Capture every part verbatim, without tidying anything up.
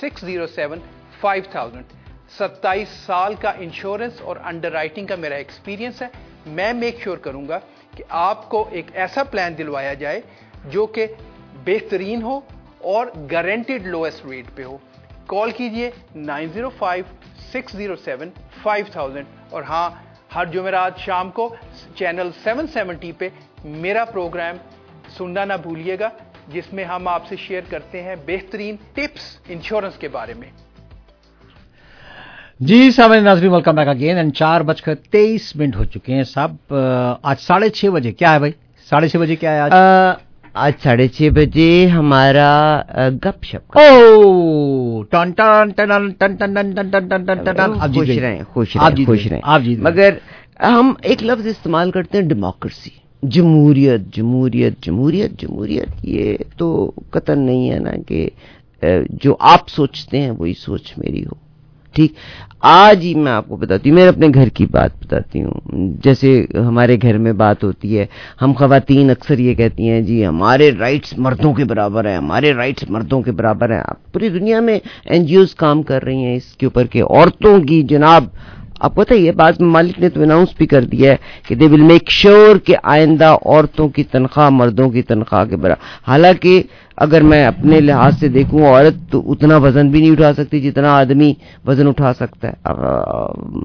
Six zero seven five thousand. सत्ताईस साल का इंश्योरेंस और अंडर राइटिंग का मेरा एक्सपीरियंस है. मैं मेक श्योर करूंगा कि आपको एक ऐसा प्लान दिलवाया जाए जो कि बेहतरीन हो और गारंटीड लोएस्ट रेट पे हो. कॉल कीजिए nine zero five six zero seven five thousand. और हाँ, हर जुमेरात शाम को चैनल सेवन सेवेंटी पे मेरा प्रोग्राम सुनना ना भूलिएगा, जिसमें हम आपसे शेयर करते हैं बेहतरीन टिप्स इंश्योरेंस के बारे में. जी सामने नाज़रीन, वेलकम बैक अगेन. एंड चार बजकर तेईस मिनट हो चुके हैं साहब. आज साढ़े छह बजे क्या है भाई? साढ़े छह बजे क्या है आज? आ, आज साढ़े छह बजे हमारा गपशप. ओ टन टन टन टन टन टन टन टन टन टन टन. आप खुश रहें, खुश रहें, खुश रहें. आप जीत. मगर हम एक लफ्ज इस्तेमाल करते हैं, डेमोक्रेसी, जमहूरियत, जमहूरियत, जमहूरियत, जमहूरियत. ये तो कतन नहीं है ना कि जो आप सोचते हैं वही सोच मेरी हो. ठीक, आज ही मैं आपको बताती हूँ, मैं अपने घर की बात बताती हूँ. जैसे हमारे घर में बात होती है, हम खवातीन अक्सर ये कहती हैं जी हमारे राइट्स मर्दों के बराबर हैं, हमारे राइट्स मर्दों के बराबर हैं. पूरी दुनिया में एनजीओज काम कर रही हैं इसके ऊपर कि औरतों की, जनाब आपको पता ही है, बाद में मालिक ने तो अनाउंस भी कर दिया है कि दे विल मेक श्योर कि आइंदा औरतों की तनख्वाह मर्दों की तनख्वाह के बराबर. हालांकि अगर मैं अपने लिहाज से देखूं, औरत तो उतना वजन भी नहीं उठा सकती जितना आदमी वजन उठा सकता है.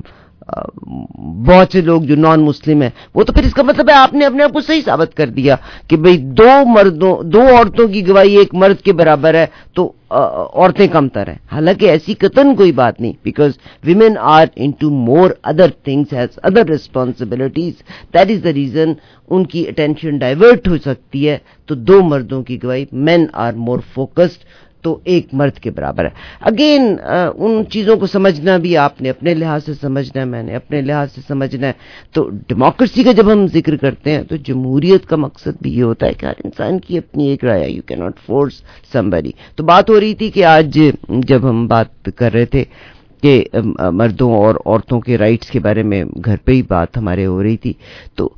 बहुत से लोग जो नॉन मुस्लिम हैं, वो तो फिर इसका मतलब है आपने अपने आप को सही साबित कर दिया कि भाई दो मर्दों दो औरतों की गवाही एक मर्द के बराबर है तो औरतें कमतर हैं. हालांकि ऐसी कतन कोई बात नहीं, because women are into more other things, has other responsibilities. That is the reason उनकी अटेंशन डाइवर्ट हो सकती है. तो दो मर्दों की गवाही, मेन आर मोर फोकस्ड, तो एक मर्द के बराबर है. अगेन उन चीज़ों को समझना भी आपने अपने लिहाज से समझना है, मैंने अपने लिहाज से समझना है. तो डेमोक्रेसी का जब हम जिक्र करते हैं तो जमहूरियत का मकसद भी ये होता है कि हर इंसान की अपनी एक राय है. You can not force somebody. तो बात हो रही थी कि आज जब हम बात कर रहे थे कि मर्दों और औरतों के राइट्स के बारे में, घर पे ही बात हमारे हो रही थी, तो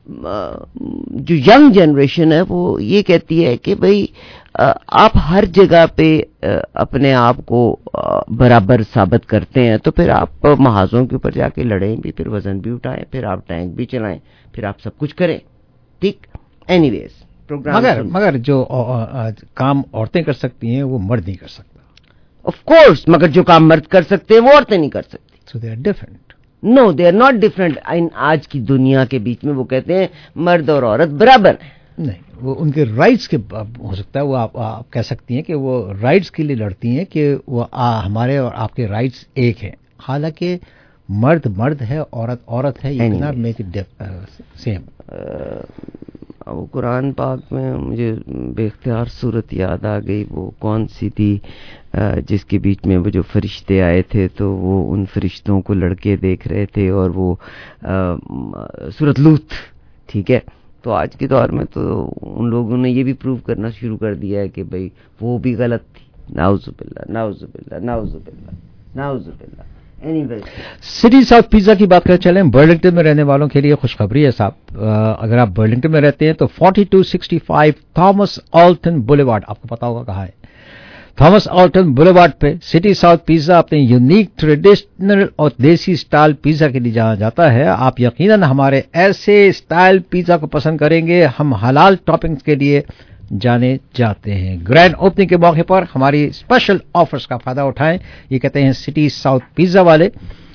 जो यंग जनरेशन है वो ये कहती है कि भाई आप हर जगह पे अपने आप को बराबर साबित करते हैं, तो फिर आप महाजों के ऊपर जाके लड़ें भी, फिर वजन भी उठाएं, फिर आप टैंक भी चलाएं, फिर आप सब कुछ करें. ठीक, एनीवेज प्रोग्राम. मगर मगर जो आ, काम औरतें कर सकती हैं वो मर्द नहीं कर सकता. ऑफ कोर्स, मगर जो काम मर्द कर सकते हैं वो औरतें नहीं कर सकती. So they are different. No, they are not different. In आज की दुनिया के बीच में वो कहते हैं मर्द और औरत बराबर हैं. नहीं, वो उनके राइट्स के हो सकता है, वो आप, आप कह सकती हैं कि वो राइट्स के लिए लड़ती हैं कि वो आ, हमारे और आपके राइट्स एक हैं. हालांकि मर्द मर्द है, औरत औरत है. You can not make it same. वो कुरान पाक में मुझे बेख्तियार सूरत याद आ गई. वो कौन सी थी जिसके बीच में वो जो फरिश्ते आए थे, तो वो उन फरिश्तों को लड़के देख रहे थे, और वो सूरत लूत. ठीक है, तो आज के दौर में तो उन लोगों ने ये भी प्रूव करना शुरू कर दिया है कि भाई वो भी गलत थी. नाउजुबिल्लाह, नाउजुबिल्लाह, नाउजुबिल्लाह, नाउजुबिल्लाह. एनीवे, सिटी साउथ पिज्जा की बात करें, चलें बर्लिंगटन में रहने वालों के लिए खुशखबरी है साहब. अगर आप बर्लिंगटन में रहते हैं तो forty two sixty five Thomas Alton Boulevard, आपको पता होगा कहाँ है, थॉमस ऑल्टन बुलेवार्ड पे सिटी साउथ पिज्जा अपने यूनिक ट्रेडिशनल और देसी स्टाइल पिज्जा के लिए जाना जाता है. आप यकीनन हमारे ऐसे स्टाइल पिज्जा को पसंद करेंगे. हम हलाल टॉपिंग्स के लिए जाने जाते हैं. ग्रैंड ओपनिंग के मौके पर हमारी स्पेशल ऑफर्स का फायदा उठाएं, ये कहते हैं सिटी साउथ पिज्जा वाले.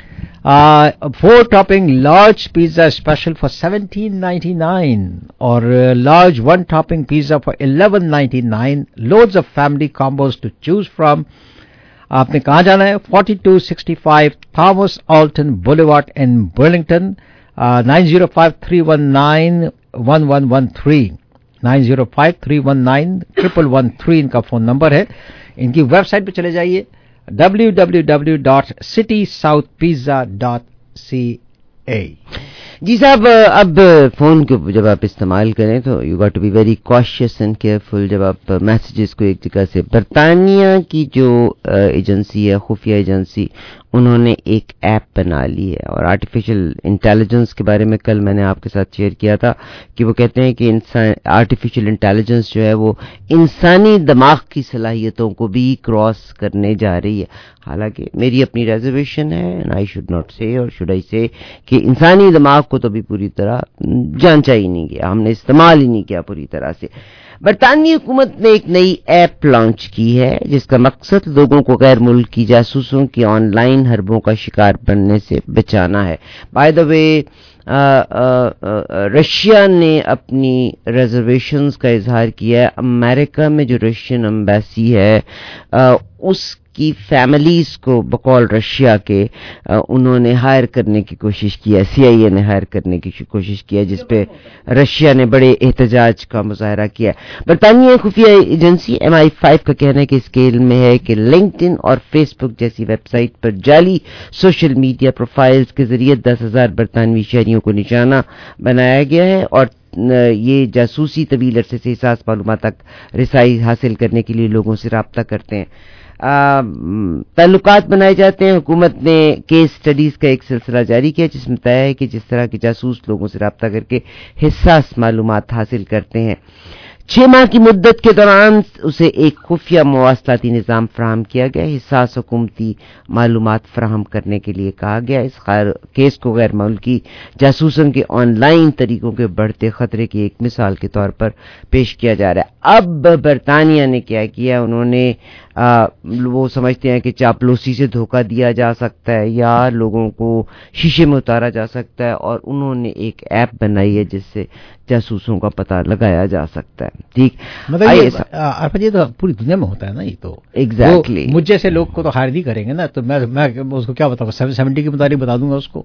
Four topping large pizza special for seventeen ninety nine और large one topping pizza for eleven ninety nine. Loads of family combos to choose from. आपने कहाँ जाना है? Forty two sixty five Thomas Alton Boulevard in Burlington. Nine zero five three one nine one one one three nine zero five three one nine triple one three इनका phone number है. इनकी website पे चले जाइए W W W dot City South Pizza dot C A. جی صاحب، اب phone کو جب آپ استعمال کریں تو you got to be very cautious and careful. جب آپ میسیجز کو ایک جگہ سے، برطانیہ کی جو ایجنسی ہے، خفیہ ایجنسی، انہوں نے ایک ایپ بنا لی ہے. اور آرٹیفیشل انٹیلیجنس کے بارے میں کل میں نے آپ کے ساتھ شیئر کیا تھا کہ وہ کہتے ہیں کہ انسان آرٹیفیشل انٹیلیجنس جو ہے وہ انسانی دماغ کی صلاحیتوں کو بھی کراس کرنے جا رہی ہے. حالانکہ میری اپنی ریزرویشن ہے، اینڈ آئی شوڈ ناٹ سے اور شوڈ آئی سے کہ انسانی دماغ کو تو بھی پوری طرح جانچا ہی نہیں گیا، ہم نے استعمال ہی نہیں کیا پوری طرح سے. برطانوی حکومت نے ایک نئی ایپ لانچ کی ہے جس کا مقصد لوگوں کو غیر ملکی جاسوسوں کی آن لائن حربوں کا شکار بننے سے بچانا ہے. بائی دا وے، رشیا نے اپنی ریزرویشنز کا اظہار کیا ہے. امریکہ میں جو رشین ایمبیسی ہے اس کی فیملیز کو بقول رشیا کے انہوں نے ہائر کرنے کی کوشش کی ہے، سی آئی اے نے ہائر کرنے کی کوشش کی ہے، جس پہ رشیا نے بڑے احتجاج کا مظاہرہ کیا ہے. برطانوی خفیہ ایجنسی ایم آئی فائیو کا کہنا ہے کہ اس کے علم میں ہے کہ لنکڈ ان اور فیس بک جیسی ویب سائٹ پر جعلی سوشل میڈیا پروفائلز کے ذریعے دس ہزار برطانوی شہریوں کو نشانہ بنایا گیا ہے، اور یہ جاسوسی طویل عرصے سے حساس معلومات تک رسائی حاصل کرنے کے لیے لوگوں سے رابطہ کرتے ہیں، تعلقات بنائے جاتے ہیں. حکومت نے کیس سٹڈیز کا ایک سلسلہ جاری کیا جس میں بتایا ہے کہ جس طرح کے جاسوس لوگوں سے رابطہ کر کے حساس معلومات حاصل کرتے ہیں. چھ ماہ کی مدت کے دوران اسے ایک خفیہ مواصلاتی نظام فراہم کیا گیا، حساس حکومتی معلومات فراہم کرنے کے لیے کہا گیا. اس کیس کو غیر ملکی جاسوسوں کے آن لائن طریقوں کے بڑھتے خطرے کی ایک مثال کے طور پر پیش کیا جا رہا ہے. اب برطانیہ نے کیا کیا، انہوں نے آ, وہ سمجھتے ہیں کہ چاپلوسی سے دھوکہ دیا جا سکتا ہے یا لوگوں کو شیشے میں اتارا جا سکتا ہے، اور انہوں نے ایک ایپ بنائی ہے جس سے جاسوسوں کا پتہ لگایا جا سکتا ہے. ٹھیک، مطلب یہ تو پوری دنیا میں ہوتا ہے نا. یہ تو ایگزیکٹلی مجھ جیسے لوگ کو تو ہائر نہیں کریں گے نا، تو میں میں اس کو کیا بتاؤں، سیون سیونٹی کے مطابق بتا دوں گا اس کو.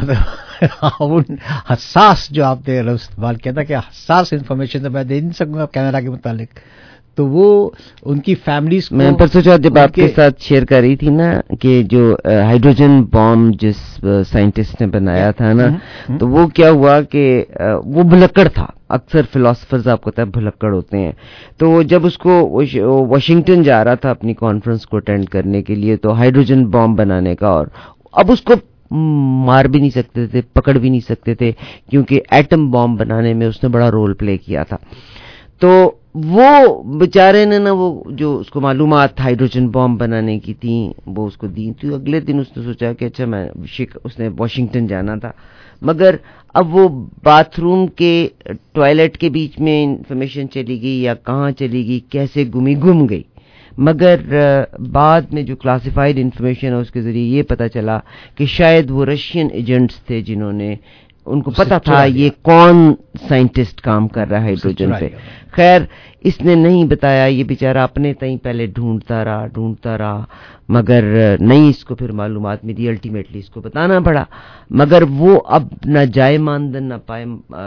مطلب حساس جو آپ نے استعمال کیا تھا کہ حساس انفارمیشن میں دے نہیں سکوں گا کینیڈا کے متعلق، تو وہ ان کی فیملیز کو. میں پرسوں چوتھ جب آپ کے ساتھ شیئر کر رہی تھی نا کہ جو ہائیڈروجن بام جس سائنٹسٹ نے بنایا تھا نا، تو وہ کیا ہوا کہ وہ بھلکڑ تھا. اکثر فلاسفرز آپ کو پتہ ہے بھلکڑ ہوتے ہیں. تو جب اس کو واشنگٹن جا رہا تھا اپنی کانفرنس کو اٹینڈ کرنے کے لیے، تو ہائیڈروجن بام بنانے کا، اور اب اس کو مار بھی نہیں سکتے تھے، پکڑ بھی نہیں سکتے تھے، کیونکہ ایٹم بام بنانے میں اس نے بڑا رول پلے کیا تھا. تو وہ بیچارے نے نا وہ جو اس کو معلومات ہائیڈروجن بام بنانے کی تھیں وہ اس کو دیں. تو اگلے دن اس نے سوچا کہ اچھا میں اس نے واشنگٹن جانا تھا، مگر اب وہ باتھ روم کے ٹوائلٹ کے بیچ میں انفارمیشن چلی گئی یا کہاں چلی گئی، کیسے گمی گم گئی. مگر بعد میں جو کلاسیفائڈ انفارمیشن ہے اس کے ذریعے یہ پتہ چلا کہ شاید وہ رشین ایجنٹس تھے جنہوں نے، ان کو پتا تھا یہ کون سائنٹسٹ کام کر رہا ہے ہائیڈروجن پہ. خیر اس نے نہیں بتایا، یہ بیچارہ اپنے تئیں پہلے ڈھونڈتا رہا ڈھونڈتا رہا مگر نہیں اس کو پھر معلومات ملی. الٹیمیٹلی اس کو بتانا پڑا، مگر وہ اب نہ جائے ماندن نہ پائے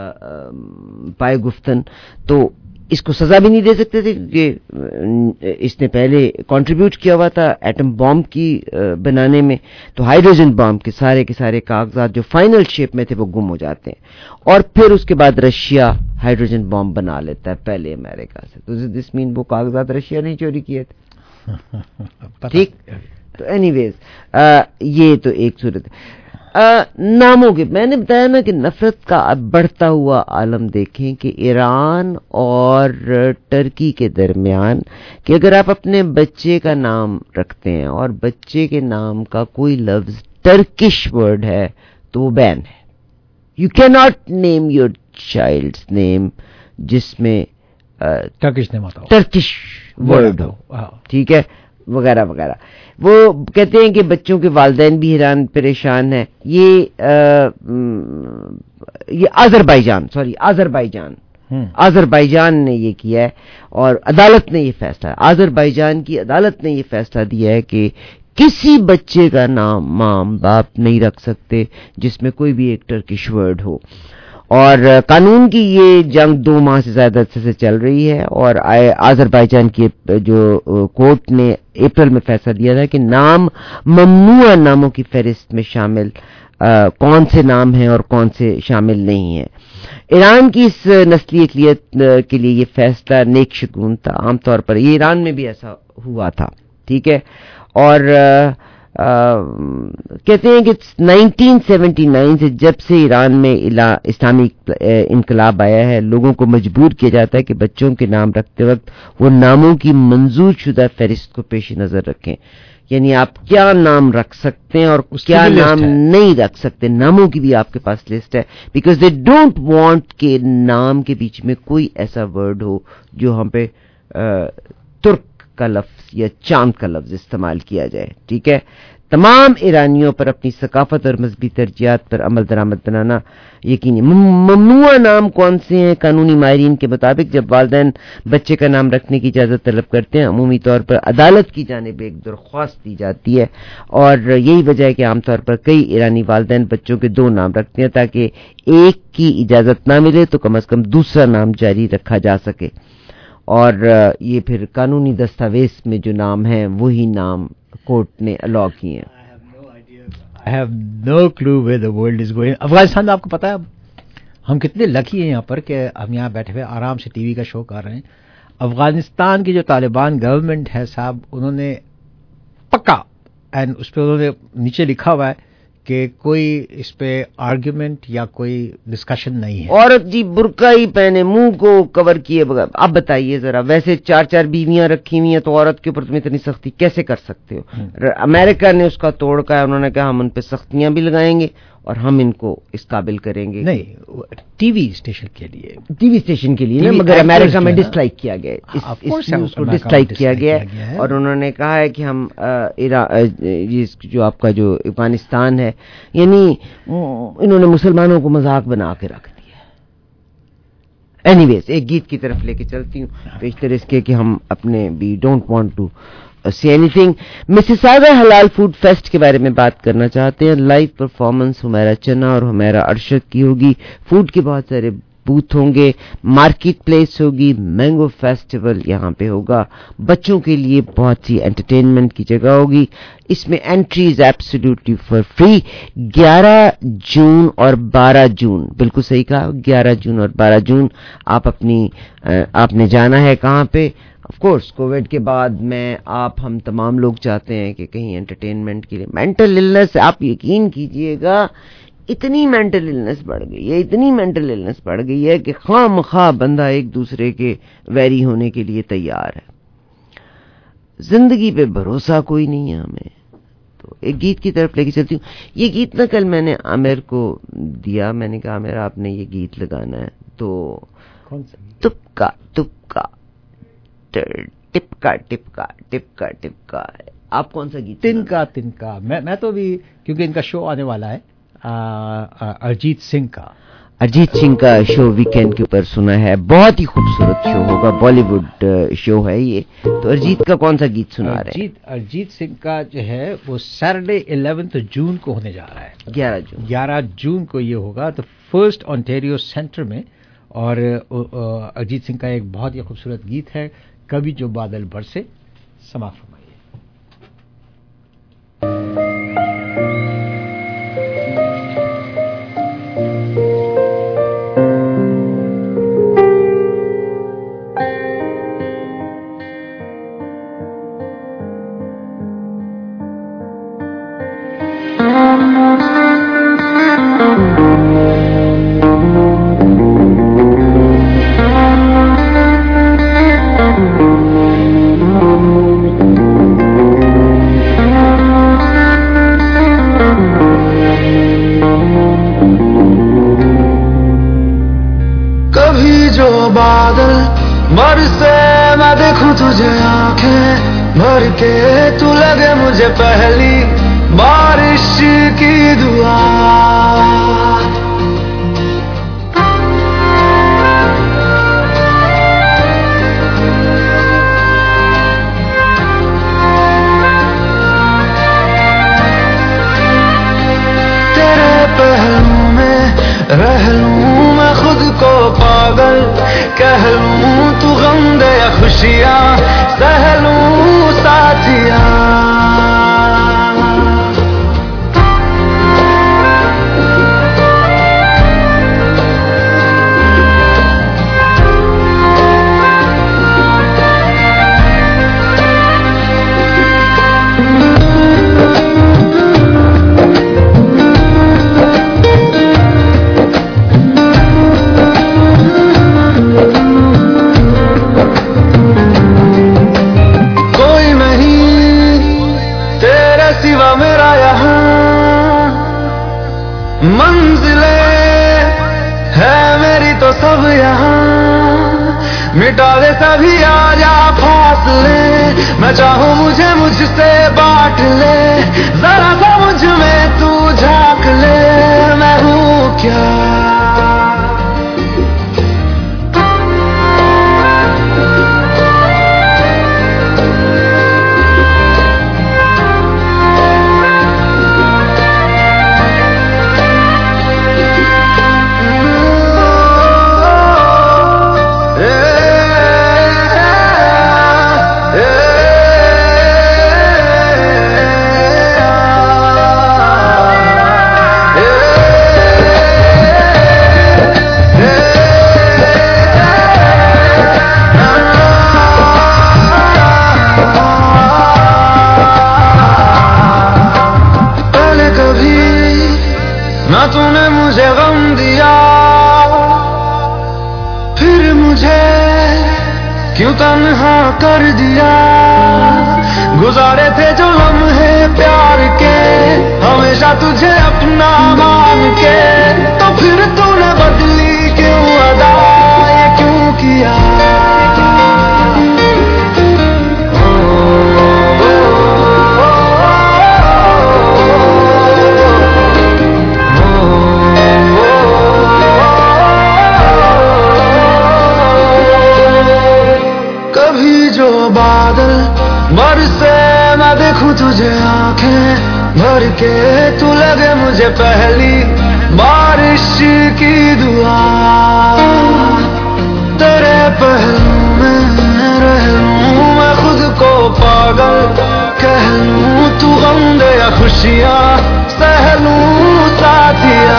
پائے گفتن، تو اس کو سزا بھی نہیں دے سکتے تھے کہ اس نے پہلے کنٹریبیوٹ کیا ہوا تھا ایٹم بام کی بنانے میں. تو ہائیڈروجن بام کے سارے کے سارے کاغذات جو فائنل شیپ میں تھے وہ گم ہو جاتے ہیں، اور پھر اس کے بعد رشیا ہائیڈروجن بام بنا لیتا ہے پہلے امریکہ سے. تو دس مین وہ کاغذات رشیا نے چوری کیے تھے. ٹھیک، تو اینی ویز یہ تو ایک صورت ہے. ناموں کے میں نے بتایا نا کہ نفرت کا بڑھتا ہوا عالم دیکھیں کہ ایران اور ٹرکی کے درمیان، کہ اگر آپ اپنے بچے کا نام رکھتے ہیں اور بچے کے نام کا کوئی لفظ ٹرکش ورڈ ہے تو وہ بین ہے. یو کی ناٹ نیم یور چائلڈ's نیم جس میں ٹرکش نیم ہوتا ہو، ٹرکش ورڈ ہو، ٹھیک ہے، وغیرہ وغیرہ. وہ کہتے ہیں کہ بچوں کے والدین بھی حیران پریشان ہیں. یہ یہ آذربائیجان سوری آذربائیجان آذربائیجان نے یہ کیا ہے، اور عدالت نے یہ فیصلہ آذربائیجان کی عدالت نے یہ فیصلہ دیا ہے کہ کسی بچے کا نام ماں باپ نہیں رکھ سکتے جس میں کوئی بھی ایک ٹرکش ورڈ ہو. اور قانون کی یہ جنگ دو ماہ سے زیادہ عرصے سے چل رہی ہے، اور آذربائیجان کی جو کورٹ نے اپریل میں فیصلہ دیا تھا کہ نام ممنوع ناموں کی فہرست میں شامل کون سے نام ہیں اور کون سے شامل نہیں ہیں. ایران کی اس نسلی اقلیت کے لیے یہ فیصلہ نیک شگون تھا. عام طور پر یہ ایران میں بھی ایسا ہوا تھا, ٹھیک ہے. اور آ, کہتے ہیں کہ نائنٹین سیونٹی نائن سے جب سے ایران میں اسلامی انقلاب آیا ہے, لوگوں کو مجبور کیا جاتا ہے کہ بچوں کے نام رکھتے وقت وہ ناموں کی منظور شدہ فہرست کو پیش نظر رکھیں. یعنی آپ کیا نام رکھ سکتے ہیں اور کیا نام نہیں رکھ سکتے, ناموں کی بھی آپ کے پاس لسٹ ہے. بیکاز دے ڈونٹ وانٹ کہ نام کے بیچ میں کوئی ایسا ورڈ ہو جو ہم پہ ترک کا لفظ یا چاند کا لفظ استعمال کیا جائے, ٹھیک ہے. تمام ایرانیوں پر اپنی ثقافت اور مذہبی ترجیحات پر عمل درآمد بنانا یقینی. ممنوع نام کون سے ہیں؟ قانونی ماہرین کے مطابق جب والدین بچے کا نام رکھنے کی اجازت طلب کرتے ہیں, عمومی طور پر عدالت کی جانب ایک درخواست دی جاتی ہے, اور یہی وجہ ہے کہ عام طور پر کئی ایرانی والدین بچوں کے دو نام رکھتے ہیں تاکہ ایک کی اجازت نہ ملے تو کم از کم دوسرا نام جاری رکھا جا سکے. اور یہ پھر قانونی دستاویز میں جو نام ہیں وہی نام کورٹ نے الاؤ کیے ہیں. I have no clue where the world is going. Afghanistan میں آپ کو پتا ہے ہم کتنے لکی ہیں یہاں پر کہ ہم یہاں بیٹھے ہوئے آرام سے ٹی وی کا شو کر رہے ہیں. افغانستان کی جو طالبان گورنمنٹ ہے صاحب, انہوں نے پکا اینڈ اس پہ انہوں نے نیچے لکھا ہوا ہے کہ کوئی اس پہ آرگیومنٹ یا کوئی ڈسکشن نہیں ہے. عورت جی برقع ہی پہنے, منہ کو کور کیے بغیر. اب بتائیے ذرا, ویسے چار چار بیویاں رکھی ہوئی ہیں تو عورت کے اوپر تم اتنی سختی کیسے کر سکتے ہو؟ امریکہ نے اس کا توڑ کا ہے, انہوں نے کہا ہم ان پہ سختیاں بھی لگائیں گے اور ہم ان کو اس قابل کریں گے. نہیں, ٹی وی اسٹیشن کے لیے ٹی وی اسٹیشن کے لیے, مگر امریکہ میں ڈس لائک کیا گیا, اس نیوز کو ڈس لائک کیا گیا ہے, اور انہوں نے کہا ہے کہ ہم جو آپ کا جو افغانستان ہے, یعنی انہوں نے مسلمانوں کو مذاق بنا کے رکھ دیا. اینی ویز ایک گیت کی طرف لے کے چلتی ہوں پیشتر اس کے کہ ہم اپنے we don't want to see anything. Mississauga halal food fest کے بارے میں بات کرنا چاہتے ہیں. لائیو پرفارمنس ہمیرا چنا اور ہمیرا ارشد کی ہوگی. فوڈ کے بہت سارے بوتھ ہوں گے, مارکیٹ پلیس ہوگی, مینگو فیسٹیول یہاں پہ ہوگا, بچوں کے لیے بہت سی انٹرٹینمنٹ کی جگہ ہوگی. اس میں انٹریز ایبسلیوٹلی فار فری. گیارہ جون اور بارہ جون, بالکل صحیح کہا, گیارہ جون اور بارہ جون آپ اپنی آپ نے جانا ہے کہاں پہ؟ آف کورس کووڈ کے بعد میں آپ ہم تمام لوگ چاہتے ہیں کہ کہیں انٹرٹینمنٹ کے لیے. مینٹل النس, آپ یقین کیجئے گا اتنی مینٹل النس بڑھ گئی ہے, اتنی مینٹل النس بڑھ گئی ہے کہ خواہ مخواہ بندہ ایک دوسرے کے ویری ہونے کے لیے تیار ہے. زندگی پہ بھروسہ کوئی نہیں ہے ہمیں. تو ایک گیت کی طرف لے کے چلتی ہوں. یہ گیت نہ کل میں نے عامر کو دیا, میں نے کہا عامر آپ نے یہ گیت لگانا ہے, تو تپکا تپکا ٹپکا ٹپکا ٹپکا ٹپکا. آپ کون سا گیت؟ تنکا تنکا. میں میں تو بھی, کیونکہ ان کا شو آنے والا ہے ارجیت سنگھ کا. ارجیت سنگھ کا شو ویکینڈ کے اوپر سنا ہے, بہت ہی خوبصورت شو ہوگا, بالی ووڈ شو ہے یہ. تو ارجیت کا کون سا گیت سنا رہے ہیں؟ ارجیت سنگھ کا جو ہے وہ سیٹرڈے الیونتھ جون کو ہونے جا رہا ہے. گیارہ جون گیارہ جون کو یہ ہوگا تو فرسٹ آنٹیریو سینٹر میں. اور ارجیت سنگھ کا ایک بہت ہی خوبصورت گیت ہے, کبھی جو بادل برسے. سماعت فرمائیے. بادل برسے میں دیکھوں تجھے آنکھیں بھر کے, تو لگے مجھے پہلی بارش کی دعا. تیرے پہلو میں رہ لوں میں خود کو پاگل, کہہ لوں تو غم دے یا خوشیاں سہ لوں ساتھیاں. सिवा मेरा यहाँ मंजिलें है मेरी तो सब यहाँ मिटा दे सभी आजा फासले मैं चाहूँ मुझे मुझसे बांट ले जरा सा मुझ में तू झांक ले मैं हूँ क्या ना तूने मुझे गम दिया फिर मुझे क्यों तन्हा कर दिया गुजारे थे जो लम्हे प्यार के हमेशा तुझे अपना मान के तो फिर तूने बदली क्यों अदा ये क्यों किया बादल बरसे मैं देखूं तुझे आंखें भर के तू लगे मुझे पहली बारिश की दुआ तेरे पहलू में रह लूं मैं खुद को पागल कह लूं तू गम दे या खुशियां सह लूं साथिया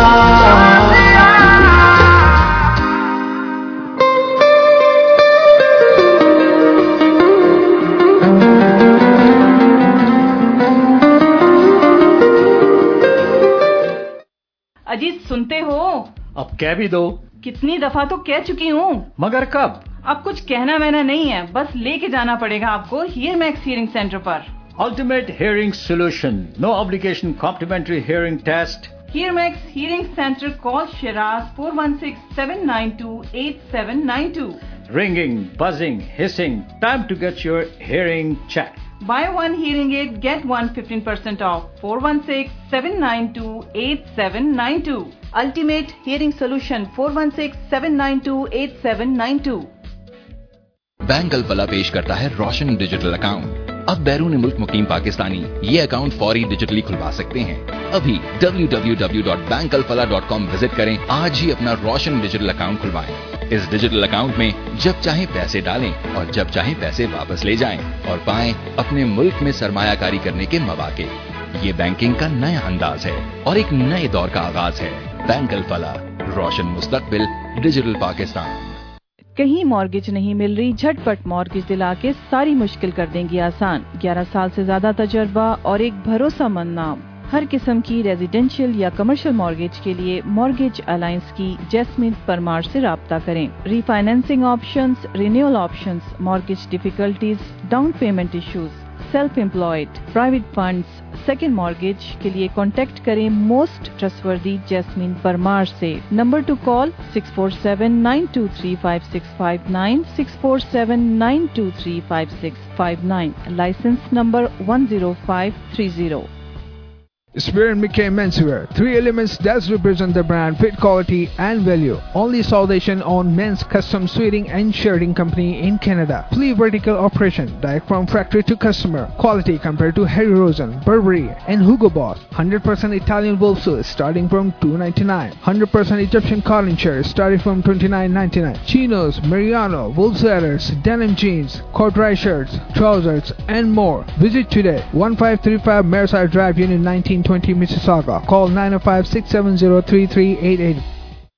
अजीत सुनते हो? अब कह भी दो। कितनी दफा तो कह चुकी हूँ। मगर कब? अब कुछ कहना वहना नहीं है, बस लेके जाना पड़ेगा आपको हियर मैक्स हियरिंग सेंटर पर। Ultimate hearing solution, no obligation complimentary hearing test. Hear Max hearing centre, call Shiraz four one six seven nine two eight seven nine two. Ringing, buzzing, hissing, time to get your hearing checked. Buy one hearing aid, get one fifteen percent off. four one six seven nine two eight seven nine two. Ultimate Hearing Solution four one six seven nine two eight seven nine two. Bank Alfalah पेश करता है रोशन digital account. अब बैरून मुल्क मुकीम पाकिस्तानी ये account फौरी digitally खुलवा सकते हैं। अभी W W W dot bank Al Falah dot com visit करें, आज ही अपना रोशन डिजिटल अकाउंट खुलवाएं। इस डिजिटल अकाउंट में जब चाहें पैसे डालें और जब चाहें पैसे वापस ले जाएं और पाएं अपने मुल्क में सरमायाकारी करने के मौके। ये बैंकिंग का नया अंदाज है और एक नए दौर का आगाज है। बैंक अल फलाह, रोशन मुस्तकबिल, डिजिटल पाकिस्तान। कहीं मॉर्गेज नहीं मिल रही? झटपट मॉर्गेज दिला के सारी मुश्किल कर देंगी आसान। ग्यारह साल से ज्यादा तजर्बा और एक भरोसामंद नाम। हर किस्म की रेजिडेंशियल या कमर्शियल मॉर्गेज के लिए मॉर्गेज अलायंस की जैस्मिन परमार से राब्ता करें। Refinancing options, renewal options, mortgage difficulties, down payment issues, self employed, private funds, second mortgage के लिए कॉन्टेक्ट करें मोस्ट ट्रस्टवर्दी जैस्मिन परमार से। Number to call six four seven nine two three five six five nine, six four seven nine two three five six five nine, licence number one zero five three zero. Spear and McKay Menswear, three elements that represent the brand, fit, quality and value. Only South Asian owned men's custom suiting and shirting company in Canada. Fully vertical operation, direct from factory to customer. Quality compared to Harry Rosen, Burberry and Hugo Boss. one hundred percent Italian wool suits starting from two ninety-nine. one hundred percent Egyptian cotton shirts starting from twenty-nine ninety-nine. Chinos, Mariano, wool sweaters, denim jeans, corduroy shirts, trousers and more. Visit today. one five three five Merside Drive, Unit nineteen twenty Mississauga. Call nine oh five, six seven zero, three three eight eight.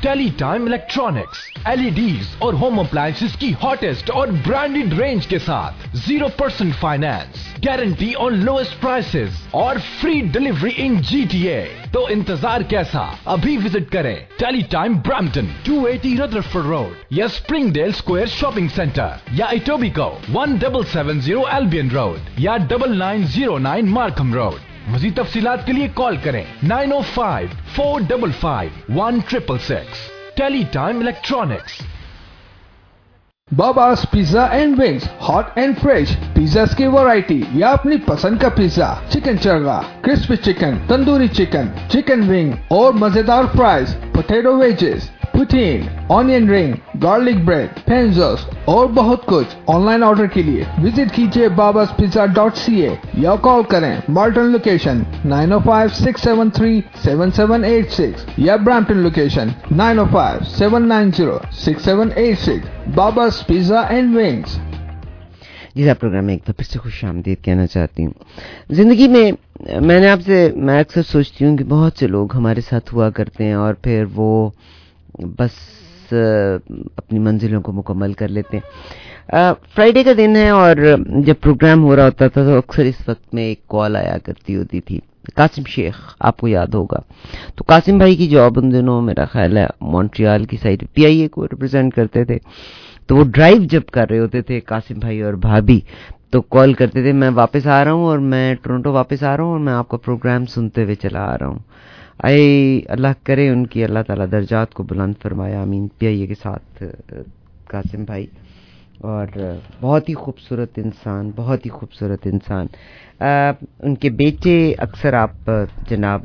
Tele Time electronics, LEDs और home appliances की hottest और branded range के साथ zero percent finance, guarantee on lowest prices और free delivery in GTA. तो इंतजार कैसा, अभी विजिट करें Tele Time Brampton two eighty Rutherford Road या स्प्रिंगडेल स्क्वायर शॉपिंग सेंटर या Etobicoke one double seven zero Albion Road या double nine zero nine Markham Road. मज़ीद तफसीलात के लिए कॉल करें nine O five four double five one triple six. Tele Time electronics. Baba's Pizza and Wings, hot and fresh pizzas की variety या अपनी पसंद का pizza, chicken chargha, crispy chicken, tandoori chicken, chicken wing और मजेदार fries, potato wedges, poutine, onion ring, garlic bread, पेंजोस और बहुत कुछ। ऑनलाइन ऑर्डर के लिए विजिट कीजिए बाबास पिज्जा डॉट सी ए या कॉल करें Malton location nine O five six seven three seven seven eight six या Brampton location nine O five seven nine zero six seven eight six. Baba's pizza and wings. जी आप program में एक बार फिर से खुश आमदीद कहना चाहती हूँ। जिंदगी में मैंने आपसे मैं अक्सर सोचती हूँ कि बहुत से लोग हमारे साथ हुआ करते हैं और फिर वो बस अपनी मंजिलों को मुकम्मल कर लेते हैं। फ्राइडे का दिन है और जब प्रोग्राम हो रहा होता था तो अक्सर इस वक्त में एक कॉल आया करती होती थी। कासिम शेख, आपको याद होगा। तो कासिम भाई की जॉब उन दिनों मेरा ख्याल है मॉन्ट्रियल की साइड पीआईए को रिप्रेजेंट करते थे। तो वो ड्राइव जब कर रहे होते थे कासिम भाई और भाभी, तो कॉल करते थे मैं वापस आ रहा हूँ और मैं टोरंटो वापस आ रहा हूँ और मैं आपका प्रोग्राम सुनते हुए चला आ रहा हूँ। आए अल्लाह करे उनकी अल्लाह ताला दर्जात को बुलंद फरमाया, आमीन। पीआईए के साथ कासिम भाई और बहुत ही खूबसूरत इंसान, बहुत ही खूबसूरत इंसान। आ, उनके बेटे अक्सर आप जनाब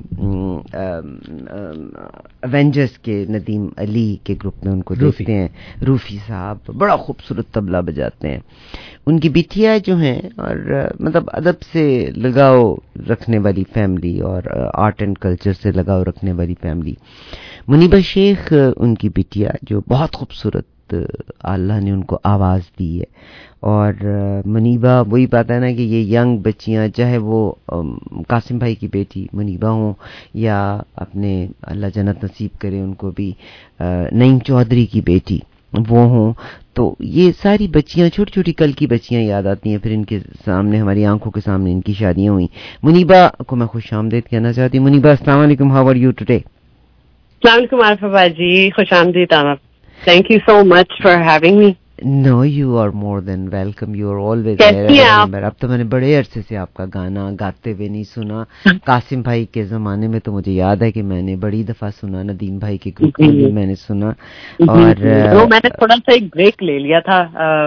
एवेंजर्स के नदीम अली के ग्रुप में उनको देखते हैं। रूफी साहब बड़ा खूबसूरत तबला बजाते हैं। उनकी बिटिया जो हैं और मतलब अदब से लगाव रखने वाली फैमिली और आर्ट एंड कल्चर से लगाव रखने वाली फैमिली। मुनीबा शेख उनकी बिटिया जो बहुत खूबसूरत अल्लाह ने उनको आवाज़ दी है। और मुनीबा वही बात है ना कि ये यंग बच्चियां, चाहे वो कासिम भाई की बेटी मुनीबा हों या अपने अल्लाह जन्नत नसीब करे उनको भी नईम चौधरी की बेटी वो हों, तो ये सारी बच्चियां छोटी छोटी कल की बच्चियां याद आती हैं। फिर इनके सामने हमारी आंखों के सामने इनकी शादियां हुई। मुनीबा को मैं खुश आमदीद कहना चाहती हूँ। मुनीबा, अस्सलाम वालेकुम, हाउ आर यू टुडे? अस्सलाम वालेकुम आरिफा जी, खुश आमदीद आना। Thank you so much for having me. No, you are more than welcome. You are always there. अब तो मैंने बड़े अरसे से आपका गाना गाते हुए नहीं सुना। कासिम भाई के ज़माने में तो मुझे याद है कि मैंने बड़ी दफ़ा सुना, नदीम भाई के ग्रुप में भी मैंने सुना। और तो मैंने थोड़ा सा एक ब्रेक ले लिया था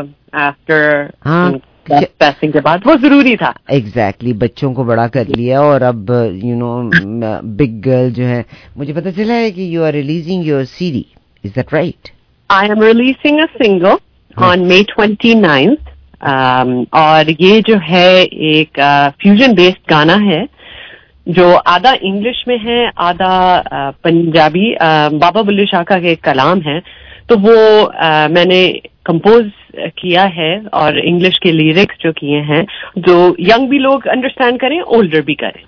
आफ्टर हाँ पैसिंग के बाद, वो जरूरी था। एग्जैक्टली exactly, बच्चों को बड़ा कर लिया और अब यू नो बिग गर्ल जो है। मुझे पता चला है कि you are releasing your CD, is that right? I am releasing a single on May twenty-ninth, um, और ये जो है एक फ्यूजन uh, बेस्ड गाना है जो आधा इंग्लिश में है आधा uh, पंजाबी। uh, बाबा बुल्ले शाह का एक कलाम है, तो वो uh, मैंने कंपोज किया है और इंग्लिश के लिरिक्स जो किए हैं जो यंग भी लोग अंडरस्टैंड करें, ओल्डर भी करें।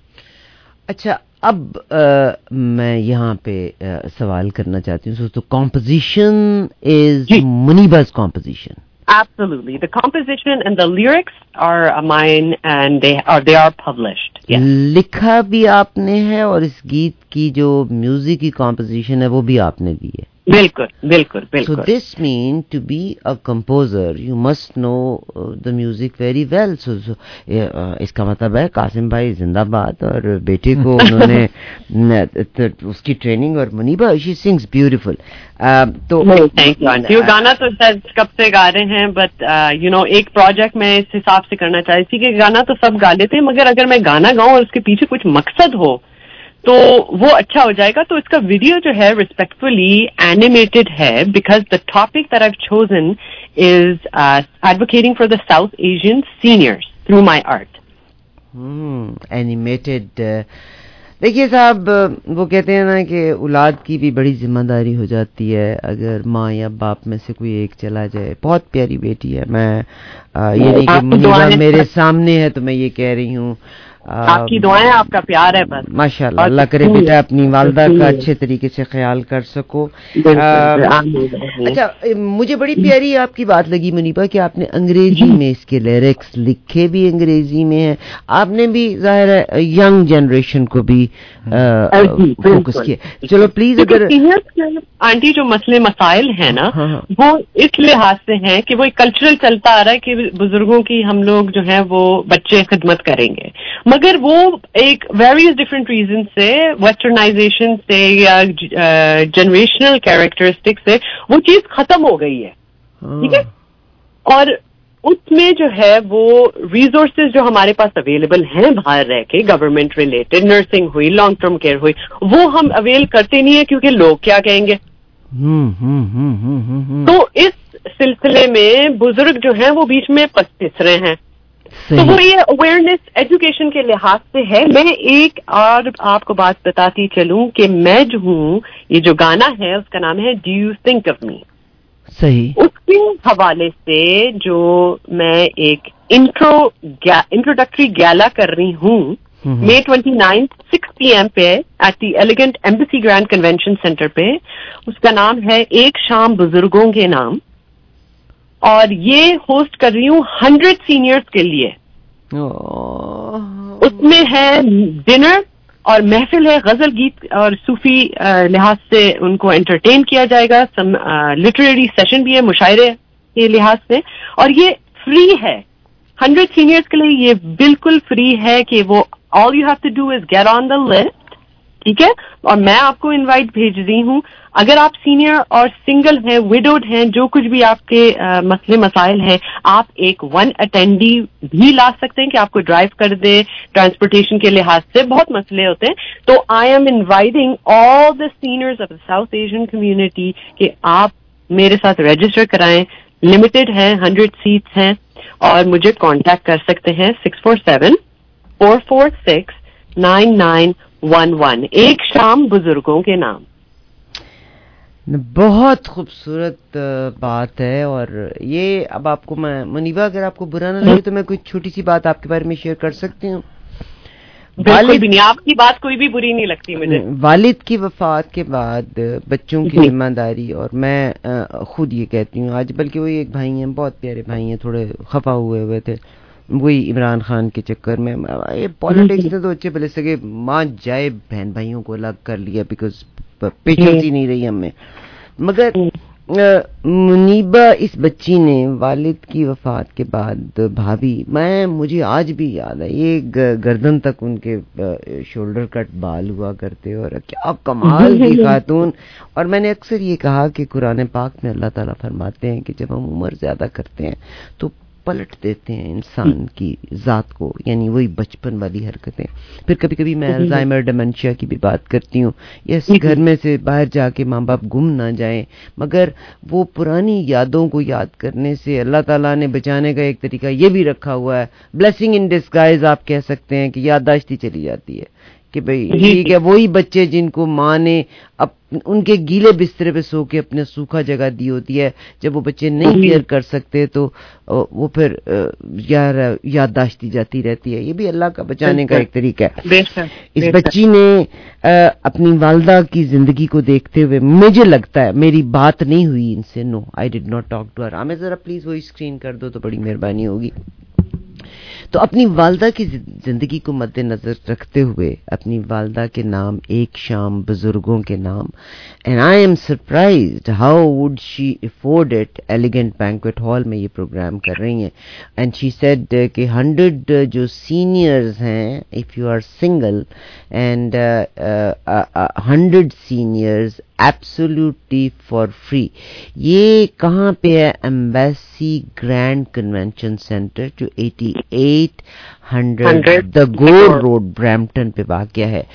अच्छा, अब आ, मैं यहाँ पे आ, सवाल करना चाहती हूँ। तो composition is Muneeba's composition? Absolutely. The composition and the lyrics are mine and they are they are published. Yes. लिखा भी आपने है और इस गीत की जो म्यूजिक की कॉम्पोजिशन है वो भी आपने दी है? बिल्कुल बिल्कुल बिल्कुल। So this means to be a composer you must know uh, the music very well. So, so uh, इसका मतलब है कासिम भाई जिंदाबाद और बेटे को उन्होंने तो उसकी ट्रेनिंग। और Muneeba she sings beautiful. uh, तो थैंक यू। गाना तो कब से गा रहे हैं बट यू नो एक प्रोजेक्ट में इस हिसाब से करना चाहती थी कि गाना तो सब गा लेते हैं मगर अगर मैं गाना गाऊं और उसके पीछे कुछ मकसद हो तो वो अच्छा हो जाएगा। तो इसका वीडियो जो है रिस्पेक्टफुली एनिमेटेड है because the topic that I have chosen is advocating for the South Asian seniors through my art. Animated. देखिए साहब, वो कहते हैं ना कि औलाद की भी बड़ी जिम्मेदारी हो जाती है अगर माँ या बाप में से कोई एक चला जाए। बहुत प्यारी बेटी है। मैं आ, ये नहीं कि मुनीबा मेरे सामने है तो मैं ये कह रही हूँ। آپ کی دعائیں آپ کا پیار ہے بس. ماشاءاللہ, اللہ کرے بیٹا اپنی والدہ کا اچھے طریقے سے خیال کر سکو. اچھا, مجھے بڑی پیاری آپ کی بات لگی منیبا کہ آپ نے انگریزی میں اس کے لیرکس لکھے بھی انگریزی میں ہیں. آپ نے بھی ظاہر ہے ینگ جنریشن کو بھی فوکس کیا. چلو پلیز, اگر آنٹی جو مسئلے مسائل ہیں نا وہ اس لحاظ سے ہیں کہ وہ ایک کلچرل چلتا آ رہا ہے کہ بزرگوں کی ہم لوگ جو ہے وہ بچے خدمت کریں گے, مگر وہ ایک ویریس ڈفرینٹ ریزن سے, ویسٹرنائزیشن سے یا جنریشنل کیریکٹرسٹک سے وہ چیز ختم ہو گئی ہے. ٹھیک ہے, اور اس میں جو ہے وہ ریسورسز جو ہمارے پاس اویلیبل ہیں باہر رہ کے, گورنمنٹ ریلیٹڈ, نرسنگ ہوئی, لانگ ٹرم کیئر ہوئی, وہ ہم اویل کرتے نہیں ہیں کیونکہ لوگ کیا کہیں گے. تو اس سلسلے میں بزرگ جو ہیں وہ بیچ میں پس رہے ہیں. تو وہ یہ اویئرنیس ایجوکیشن کے لحاظ سے ہے. میں ایک اور آپ کو بات بتاتی چلوں کہ میں جو ہوں, یہ جو گانا ہے اس کا نام ہے do you think of me. صحیح. اس کے حوالے سے جو میں ایک انٹرو انٹروڈکٹری گیلا کر رہی ہوں May twenty ninth six P M پہ at the elegant embassy grand convention centre پہ. اس کا نام ہے ایک شام بزرگوں کے نام, اور یہ ہوسٹ کر رہی ہوں ہنڈریڈ سینئرز کے لیے. اس میں ہے ڈنر اور محفل ہے, غزل گیت اور صوفی لحاظ سے ان کو انٹرٹین کیا جائے گا. سم لٹریری سیشن بھی ہے مشاعرے کے لحاظ سے, اور یہ فری ہے ہنڈریڈ سینئرز کے لیے. یہ بالکل فری ہے کہ وہ all you have to do is get on the list. ٹھیک ہے, اور میں آپ کو انوائٹ بھیج رہی ہوں. اگر آپ سینئر اور سنگل ہیں, وڈوڈ ہیں, جو کچھ بھی آپ کے مسئلے مسائل ہیں, آپ ایک ون اٹینڈی بھی لا سکتے ہیں کہ آپ کو ڈرائیو کر دے. ٹرانسپورٹیشن کے لحاظ سے بہت مسئلے ہوتے ہیں. تو I am inviting all the seniors of the South Asian community کہ آپ میرے ساتھ رجسٹر کرائیں. لمیٹڈ ہے, ہنڈریڈ سیٹس ہیں, اور مجھے کانٹیکٹ کر سکتے ہیں six four seven four four six nine nine one one. ایک شام بزرگوں کے نام. بہت خوبصورت بات ہے. اور یہ اب آپ کو میں منیبا, اگر آپ کو برا نہ لگے تو میں کوئی چھوٹی سی بات آپ کے بارے میں شیئر کر سکتی ہوں. بالکل بھی نہیں, آپ کی بات کوئی بھی بری نہیں لگتی مجھے. والد کی وفات کے بعد بچوں کی ذمہ داری, اور میں خود یہ کہتی ہوں آج, بلکہ وہی ایک بھائی ہیں, بہت پیارے بھائی ہیں, تھوڑے خفا ہوئے ہوئے تھے وہی عمران خان کے چکر میں. یہ پالیٹکس نے تو اچھے بھلے سکے ماں جائے بہن بھائیوں کو الگ کر لیا بیکاز پیشنس ہی نہیں رہی ہم میں. مگر منیبا اس بچی نے والد کی وفات کے بعد بھابھی, میں مجھے آج بھی یاد ہے یہ گردن تک ان کے شولڈر کٹ بال ہوا کرتے, اور کیا کمال کی خاتون. اور میں نے اکثر یہ کہا کہ قرآن پاک میں اللہ تعالیٰ فرماتے ہیں کہ جب ہم عمر زیادہ کرتے ہیں تو پلٹ دیتے ہیں انسان کی ذات کو, یعنی وہی بچپن والی حرکتیں. پھر کبھی کبھی میں الزائمر ڈیمنشیا کی بھی بات کرتی ہوں. یس, گھر میں سے باہر جا کے ماں باپ گم نہ جائیں, مگر وہ پرانی یادوں کو یاد کرنے سے اللہ تعالیٰ نے بچانے کا ایک طریقہ یہ بھی رکھا ہوا ہے, بلیسنگ ان ڈسگائز آپ کہہ سکتے ہیں, کہ یادداشتی چلی جاتی ہے کہ بھئی ٹھیک ہے وہی بچے جن کو ماں نے اب ان کے گیلے بسترے پہ سو کے اپنے سوکھا جگہ دی ہوتی ہے, جب وہ بچے نہیں کیئر کر سکتے تو وہ پھر یار یادداشتی جاتی رہتی ہے. یہ بھی اللہ کا بچانے کا ایک طریقہ ہے. اس بچی نے اپنی والدہ کی زندگی کو دیکھتے ہوئے, مجھے لگتا ہے, میری بات نہیں ہوئی ان سے, no I did not talk to her. ہمیں ذرا پلیز وہی اسکرین کر دو تو بڑی مہربانی ہوگی. تو اپنی والدہ کی زندگی کو مد نظر رکھتے ہوئے اپنی والدہ کے نام ایک شام بزرگوں کے نام, and I am surprised how would she afford it. Elegant banquet hall میں یہ پروگرام کر رہی ہیں, اینڈ شی سیڈ کہ ہنڈریڈ جو سینئرز ہیں, if you are single, and hundred seniors absolutely for free. یہ کہاں پہ ہے؟ ایمبیسی گرینڈ کنونشن سینٹر جو eighty eight hundred the Gore road Brampton پہ واقع ہے.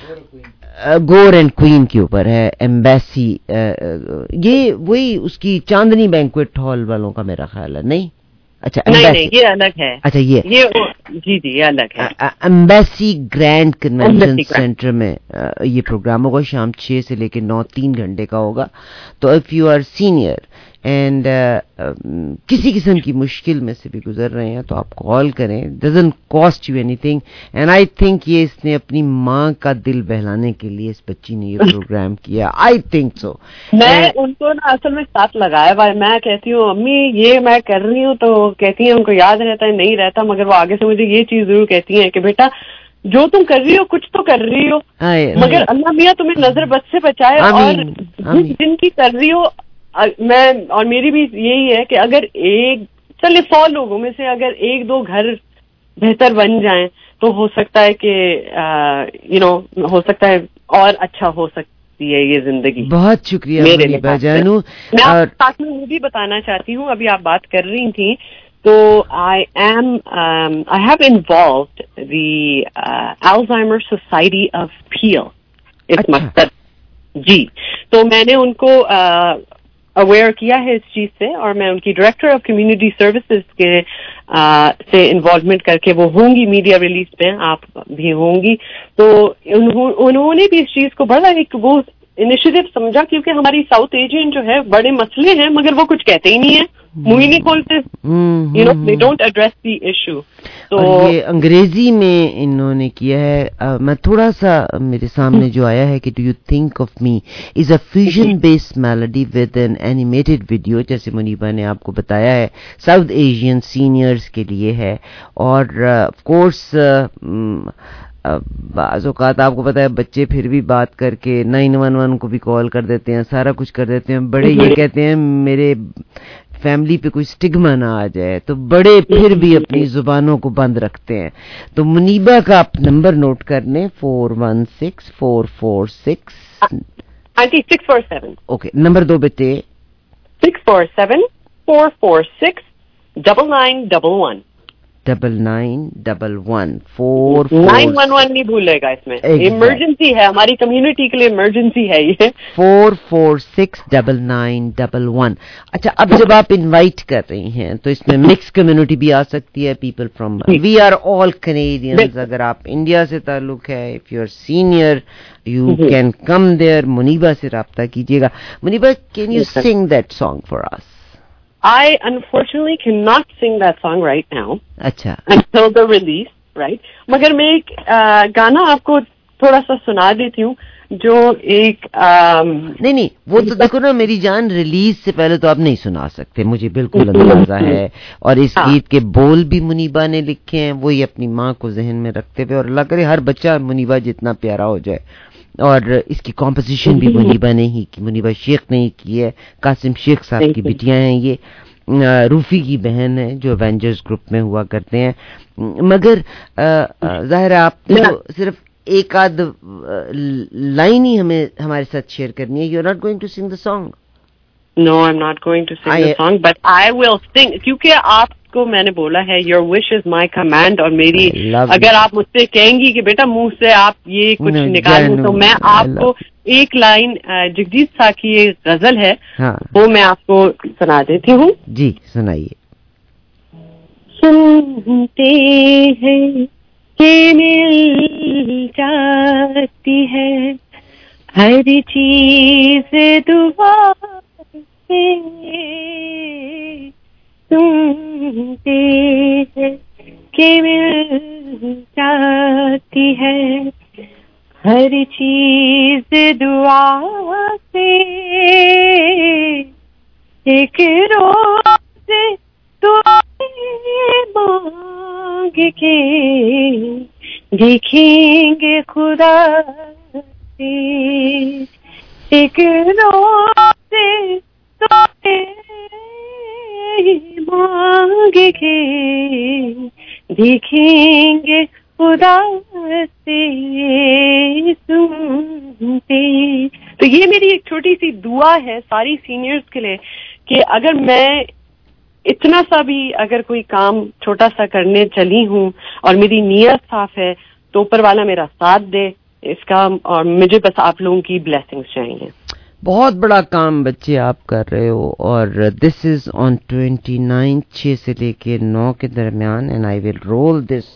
گور اینڈ کوئین کے اوپر ہے ایمبیسی. یہ وہی اس کی چاندنی بینکویٹ ہال والوں کا میرا خیال ہے, نہیں؟ اچھا نہیں, یہ الگ ہے. اچھا یہ جی جی یہ الگ ہے. ایمبیسی گرینڈ کنونشن سینٹر میں یہ پروگرام ہوگا, شام چھ سے لے کے نو, تین گھنٹے کا ہوگا. تو if you are senior and کسی قسم کی مشکل میں سے بھی گزر رہے ہیں تو آپ کال کریں. Doesn't cost you anything. And I think یہ اس نے اپنی ماں کا دل بہلانے کے لیے اس بچی نے یہ پروگرام کیا. I think so. میں ان کو نا اصل میں ساتھ لگایا ہوا ہے. میں کہتی ہوں امی یہ میں کر رہی ہوں تو کہتی ہیں ان کو یاد رہتا ہے, نہیں رہتا, مگر وہ آگے سے مجھے یہ چیز ضرور کہتی ہیں کہ بیٹا جو تم کر رہی ہو کچھ تو کر رہی ہو, مگر اللہ میاں تمہیں نظر بد سے بچائے. اور جس دن کی کر رہی ہو, میں اور میری بھی یہی ہے کہ اگر ایک چلے سو لوگوں میں سے اگر ایک دو گھر بہتر بن جائیں تو ہو سکتا ہے کہ یو نو ہو سکتا ہے اور اچھا ہو سکتی ہے یہ زندگی. بہت شکریہ منیبا جانو. میں آپ ساتھ میں وہ بھی بتانا چاہتی ہوں, ابھی آپ بات کر رہی تھیں تو I am I have involved the Alzheimer society of Peel اس مقصد. جی, تو میں نے ان کو اویئر کیا ہے اس چیز سے, اور میں ان کی ڈائریکٹر آف کمیونٹی سروسز کے سے انوالومنٹ کر کے وہ ہوں گی میڈیا ریلیز پہ, آپ بھی ہوں گی. تو انہوں نے بھی اس چیز کو بڑا ایک وہ انیشیٹو سمجھا, کیونکہ ہماری ساؤتھ ایشین جو ہے بڑے مسئلے ہیں مگر وہ کچھ کہتے ہی نہیں ہیں, منہ ہی نہیں کھولتے, you know they don't address the issue. تو یہ انگریزی میں انہوں نے کیا ہے. میں تھوڑا سا میرے سامنے جو آیا ہے کہ do you think of me as a fusion based melody with an animated video, جیسے منیبا نے آپ کو بتایا ہے ساؤتھ ایشین سینئرز کے لیے ہے. اور آف کورس بعض اوقات آپ کو پتا ہے بچے پھر بھی بات کر کے نائن ون ون کو بھی کال کر دیتے ہیں, سارا کچھ کر دیتے ہیں. بڑے یہ کہتے ہیں میرے فیملی پہ کوئی سٹگما نہ آ جائے, تو بڑے پھر بھی اپنی زبانوں کو بند رکھتے ہیں. تو منیبا کا آپ نمبر نوٹ کر لیں, four one six four four six six four seven. Okay, number دو بیٹے six four seven four four six double nine double one double nine double one four nine one one نہیں بھولے گا. اس میں ایمرجنسی ہے, ہماری کمیونٹی کے لیے emergency ہے یہ. Four four six double nine double one. اچھا, اب جب آپ انوائٹ کر رہی ہیں تو اس میں مکس کمیونٹی بھی آ سکتی ہے, people from we are all Canadians. اگر آپ انڈیا سے تعلق ہے, if you are senior you can come there. Muniba سے رابطہ کیجیے گا. Muniba, can you sing that song for us? I unfortunately cannot sing that song right now. اچھا. Until the release, right? مگر میں ایک گانا آپ کو تھوڑا سا سنا دیتی ہوں جو ایک نہیں نہیں وہ تو دیکھو نا میری جان, ریلیز سے پہلے تو آپ نہیں سنا سکتے, مجھے بالکل اندازہ ہے. اور اس گیت کے بول بھی منیبا نے لکھے ہیں, وہی اپنی ماں کو ذہن میں رکھتے ہوئے, اور اللہ کرے ہر بچہ منیبا جتنا پیارا ہو جائے. اور اس کی کمپوزیشن بھی منیبا نے ہی کی, منیبا شیخ نے ہی کی ہے. قاسم شیخ صاحب کی بیٹیاں ہیں یہ, روفی کی بہن ہے جو ایونجرز گروپ میں ہوا کرتے ہیں. مگر ظاہر ہے آپ نے صرف ایک آدھ لائن ہی ہمیں ہمارے ساتھ شیئر کرنی ہے. You are not going to sing the song? No, I am not going to sing the song, but I ول سنگ, کیونکہ آپ کو میں نے بولا ہے your wish is my command. اور میری اگر آپ مجھ سے کہیں گی کہ بیٹا منہ سے آپ یہ کچھ نکالیں تو میں آپ کو ایک لائن جگجیت سا کی یہ غزل ہے وہ میں آپ کو سنا دیتی ہوں. جی سنائیے. سنتے ہیں کہ مل جاتی ہے ہر چیز دعا سے, سنتے ہیں کہ مل جاتی ہے ہر چیز دعا سے, ایک روز دعا مانگ کے دیکھیں گے خدا سے, ایک روز دعا مانگ کے دیکھیں گے خدا سے سنتے. تو یہ میری ایک چھوٹی سی دعا ہے ساری سینئرز کے لیے کہ اگر میں اتنا سا بھی اگر کوئی کام چھوٹا سا کرنے چلی ہوں اور میری نیت صاف ہے تو اوپر والا میرا ساتھ دے اس کا, اور مجھے بس آپ لوگوں کی بلیسنگز چاہیے. بہت بڑا کام بچے آپ کر رہے ہو, اور دس از آن ٹوینٹی نائن چھ سے لے کے نو کے درمیان, and I will roll this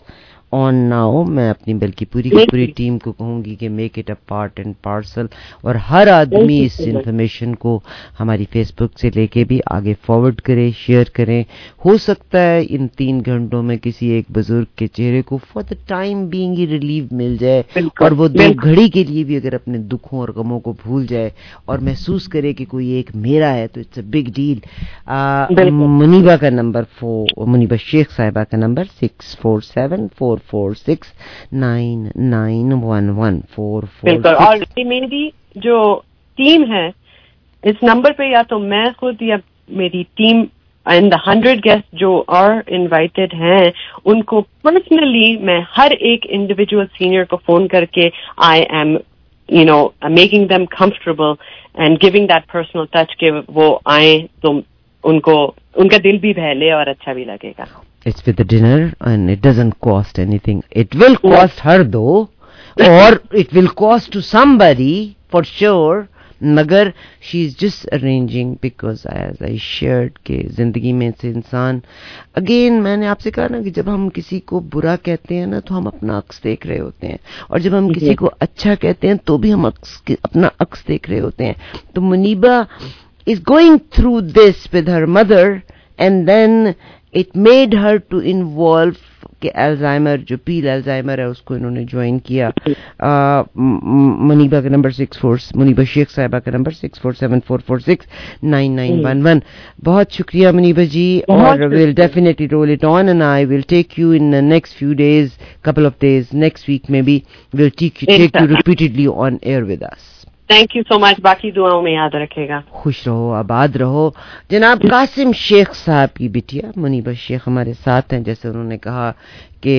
on now. मैं अपनी बल्कि पूरी की पूरी टीम को कहूँगी कि make it a part and parcel, और हर आदमी इस इंफॉर्मेशन को हमारी फेसबुक से लेके भी आगे फॉरवर्ड करे, शेयर करें. हो सकता है इन तीन घंटों में किसी एक बुजुर्ग के चेहरे को फॉर द टाइम बीइंग ही रिलीफ मिल जाए, और वो दो घड़ी के लिए भी अगर अपने दुखों और गमों को भूल जाए और महसूस करे कि कोई एक मेरा है, तो it's a big deal. Muniba का नंबर फोर मुनीबा शेख साहिबा का number six four seven four four six nine nine one one four four. और मेरी जो टीम है इस नंबर पे, या तो मैं खुद या मेरी team and the hundred guest जो और इनवाइटेड हैं, उनको पर्सनली मैं हर एक इंडिविजुअल सीनियर को फोन करके I am you know making them comfortable and giving that personal touch के वो आए तो उनको उनका दिल भी बहले और अच्छा भी लगेगा. It's with the dinner and it doesn't cost anything. It will cost her though, or it will cost to somebody for sure. मगर she is just arranging because as I shared कि जिंदगी में से इंसान, अगेन मैंने आपसे कहा ना कि जब हम किसी को बुरा कहते हैं ना तो हम अपना अक्स देख रहे होते हैं, और जब हम किसी को अच्छा कहते हैं तो भी हम अक्स, अपना अक्स देख रहे होते हैं. तो Muniba is going through this with her mother, and then it made her to involve कि अल्जाइमर जो पील अल्जाइमर है उसको इन्होंने ज्वाइन किया. मुनीबा का number six four Muniba Sheikh साहिबा का number six four seven four four six nine nine one one. बहुत शुक्रिया मुनीबा जी, और will definitely roll it on and I will take you in the next few days, couple of days, next week में भी will take you repeatedly on air with us. Thank you so much. बाकी दुआओं में याद रखेगा. खुश रहो, आबाद रहो. जनाब कासिम शेख साहब की बिटिया मुनीबा शेख हमारे साथ हैं. जैसे उन्होंने कहा कि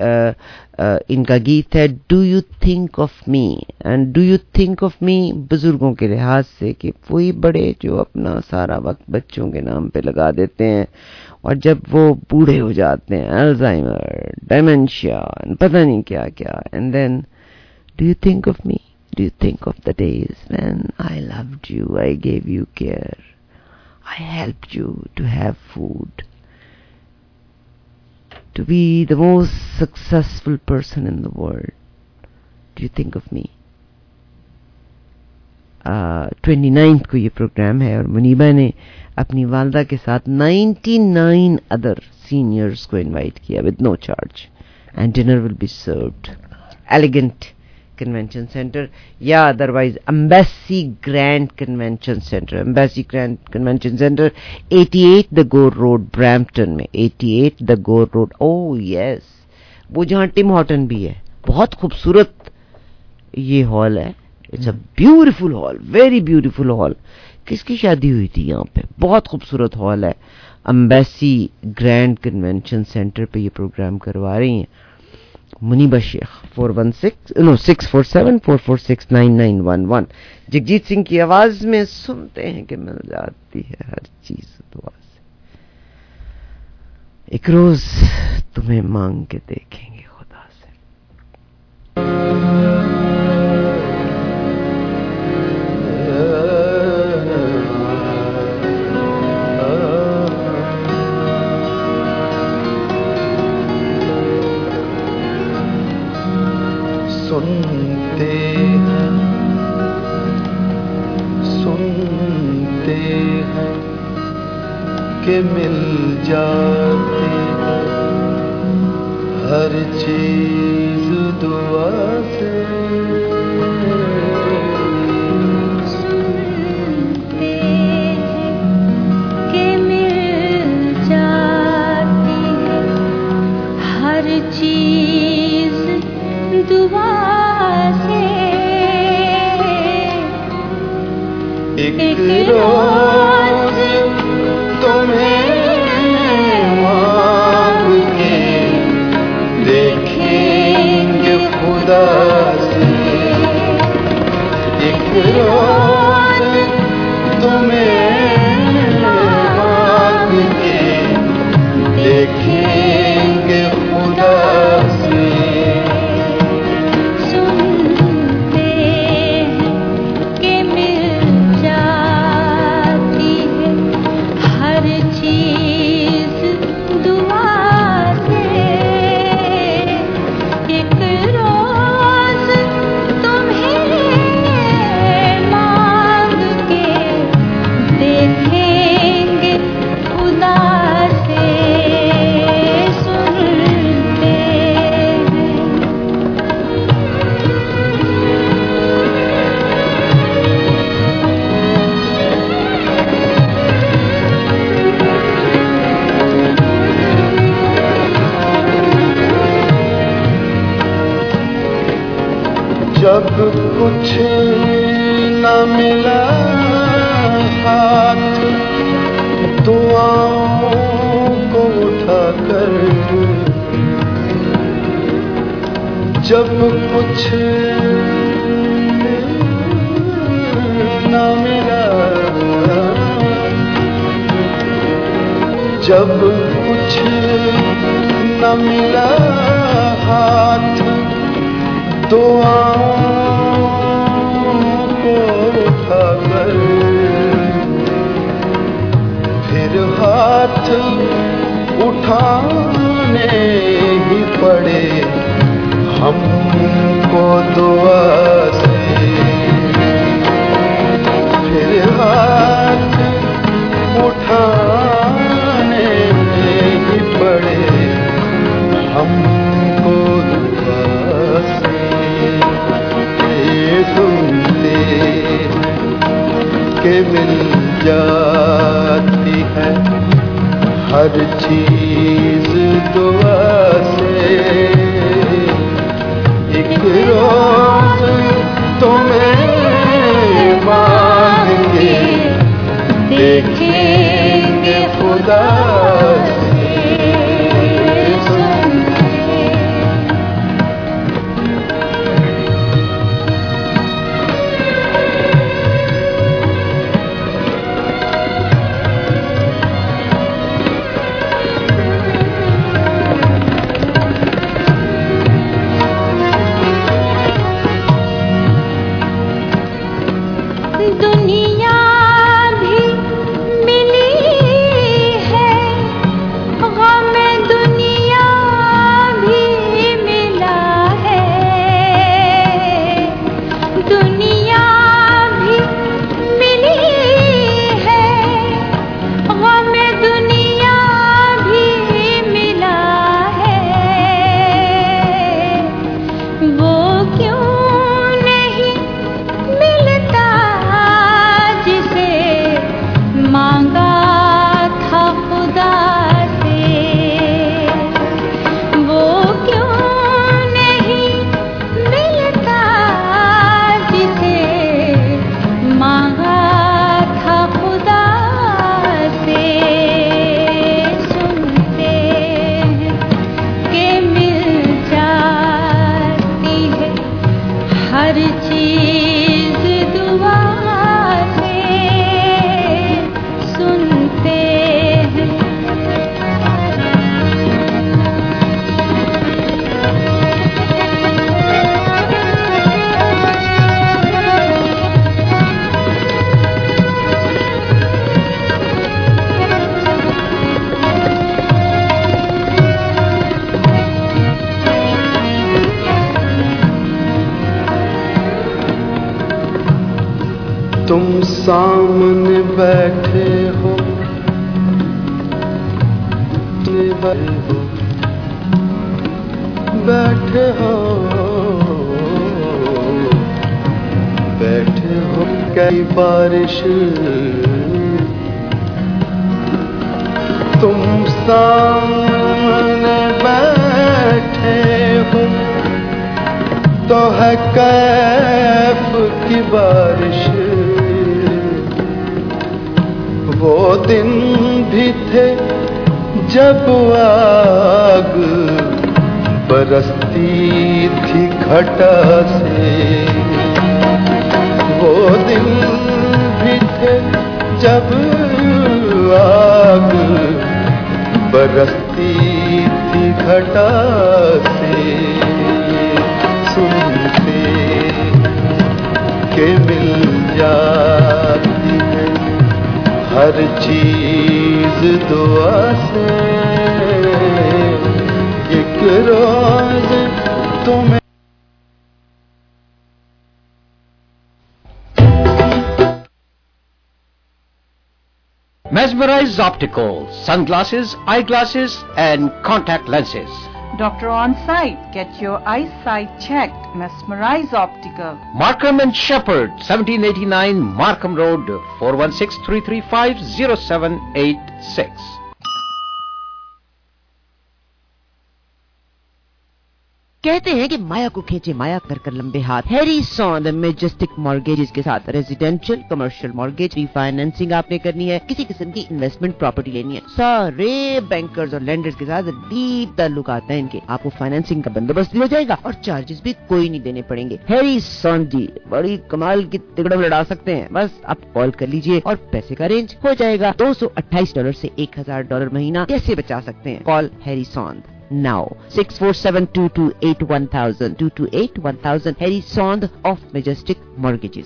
इनका गीत है do you think of me, and do you think of me बुजुर्गों के लिहाज से कि वही बड़े जो अपना सारा वक्त बच्चों के नाम पे लगा देते हैं, और जब वो बूढ़े हो जाते हैं, अल्जाइमर, डिमेंशिया, पता नहीं क्या क्या, and then do you think of me. Do you think of the days when I loved you, I gave you care, I helped you to have food, to be the most successful person in the world? Do you think of me? Twenty ninth को ये programme है, और मुनीबा ने अपनी वालदा के साथ ninety-nine other seniors को इनवाइट किया with no charge, and dinner will be served elegant convention centre या otherwise embassy grand convention centre. Embassy grand convention centre अठासी द गोर रोड ब्रैम्पटन में, अठासी the Gore road. Oh yes, वो जहाँ Tim Horton भी है. बहुत खूबसूरत ये हॉल है. It's a beautiful hall, very beautiful hall. किसकी शादी हुई थी यहाँ पे? बहुत खूबसूरत हॉल है. एम्बेसी ग्रैंड कन्वेंशन सेंटर पे ये प्रोग्राम करवा रही हैं Muniba Sheikh. Four one six no six four seven four four six nine nine one one. Jagjit Singh की आवाज में सुनते हैं कि मिल जाती है हर चीज दुआ से. एक रोज तुम्हें मांग के देखेंगे खुदा से. सुनते हैं सुनते हैं कि मिल जाती है हर चीज दुआ से. सुनते हैं कि मिल जाती है हर चीज दुआ से. एक रोज तुम्हें मांग के देखेंगे खुदा से. एक रोज तुम्हें मांग के देखेंगे खुदा से. सुनते हैं कि मिल जाती जब कुछ न मिला हाथ दुआओं को उठाकर, जब कुछ न मिला, जब कुछ न मिला हाथ दुआओं को उठाकर, फिर हाथ उठाने ही पड़े हमको दुआ से, फिर हाथ उठाने ही पड़े हमको दुआ से। सुनते के मिल जाती है हर चीज दुआ से, एक रोज तुम्हें मांगे देखेंगे खुदा से। दुनिया भी मिली है, गम दुनिया भी मिला है, दुनिया भी मिली है, गम दुनिया भी मिला है, वो क्यों नहीं मिलता जिसे मांगा था खुदा से, वो क्यों नहीं मिलता जिसे मांगा था खुदा से। सुनते हैं कि मिल जाती है हर चीज दुआ से, सुनते हैं तुम सामने बैठे हो, बैठे हो, बैठे हो कई बारिश, तुम सामने बैठे हो तो है कैफ की बारिश, वो दिन भी थे जब आग बरसती थी घटा से, वो दिन भी थे जब आग बरसती थी घटा से। सुनते के मिल जाती है हर चीज दुआ से, एक रोज तुम्हें Mesmerize Optical, sunglasses, eyeglasses and contact lenses. Doctor on site. Get your eyesight checked. Mesmerize Optical. Markham and Shepherd, seventeen eighty-nine Markham Road, four one six, three three five, zero seven eight six. कहते हैं कि माया को खींचे माया कर कर लंबे हाथ। Harry सॉन्द majestic mortgages के साथ रेजिडेंशियल कमर्शियल मॉर्गेज रीफाइनेंसिंग आपने करनी है, किसी किस्म की इन्वेस्टमेंट प्रॉपर्टी लेनी है, सारे बैंकर्स और लेंडर्स के साथ डीप ताल्लुक आता है इनके। आपको फाइनेंसिंग का बंदोबस्त भी हो जाएगा और चार्जेस भी कोई नहीं देने पड़ेंगे। हैरी सॉन्द जी बड़ी कमाल की तिगड़ा लड़ा सकते हैं, बस आप कॉल कर लीजिए और पैसे का अरेंज हो जाएगा। दो सौ अट्ठाईस डॉलर से एक हजार डॉलर महीना कैसे बचा सकते हैं? Call Harry Sondh now six four seven two two eight one thousand two two eight one thousand Harry Sond of Majestic Mortgages।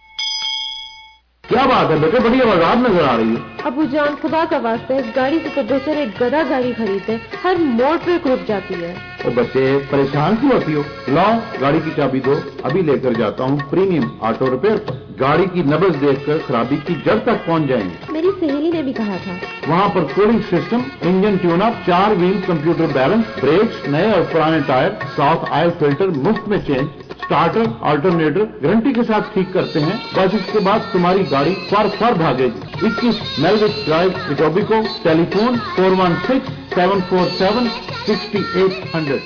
क्या बात है बेटे, बड़ी आवाज नजर आ रही है। अबू जान खुदा का वास्ता इस गाड़ी से तो बेहतर एक गधा गाड़ी खरीदे, हर मोड़ पे रुक जाती है। ओ बच्चे परेशान क्यों होती हो? लाओ गाड़ी की चाबी दो, अभी लेकर जाता हूँ प्रीमियम ऑटो रिपेयर पर। गाड़ी की नब्ज देखकर खराबी की जड़ तक पहुँच जाएंगे। मेरी सहेली ने भी कहा था। वहाँ पर cooling system, engine tune up, चार व्हील कंप्यूटर बैलेंस, ब्रेक्स नए और पुराने टायर, साउथ ऑयल फिल्टर मुफ्त में चेंज, स्टार्टर अल्टरनेटर गारंटी के साथ ठीक करते हैं। बस इसके बाद तुम्हारी गाड़ी फर फर भागेगी। इक्कीस Melwich drive Etobicoke, telephone four one six seven four seven sixty eight hundred.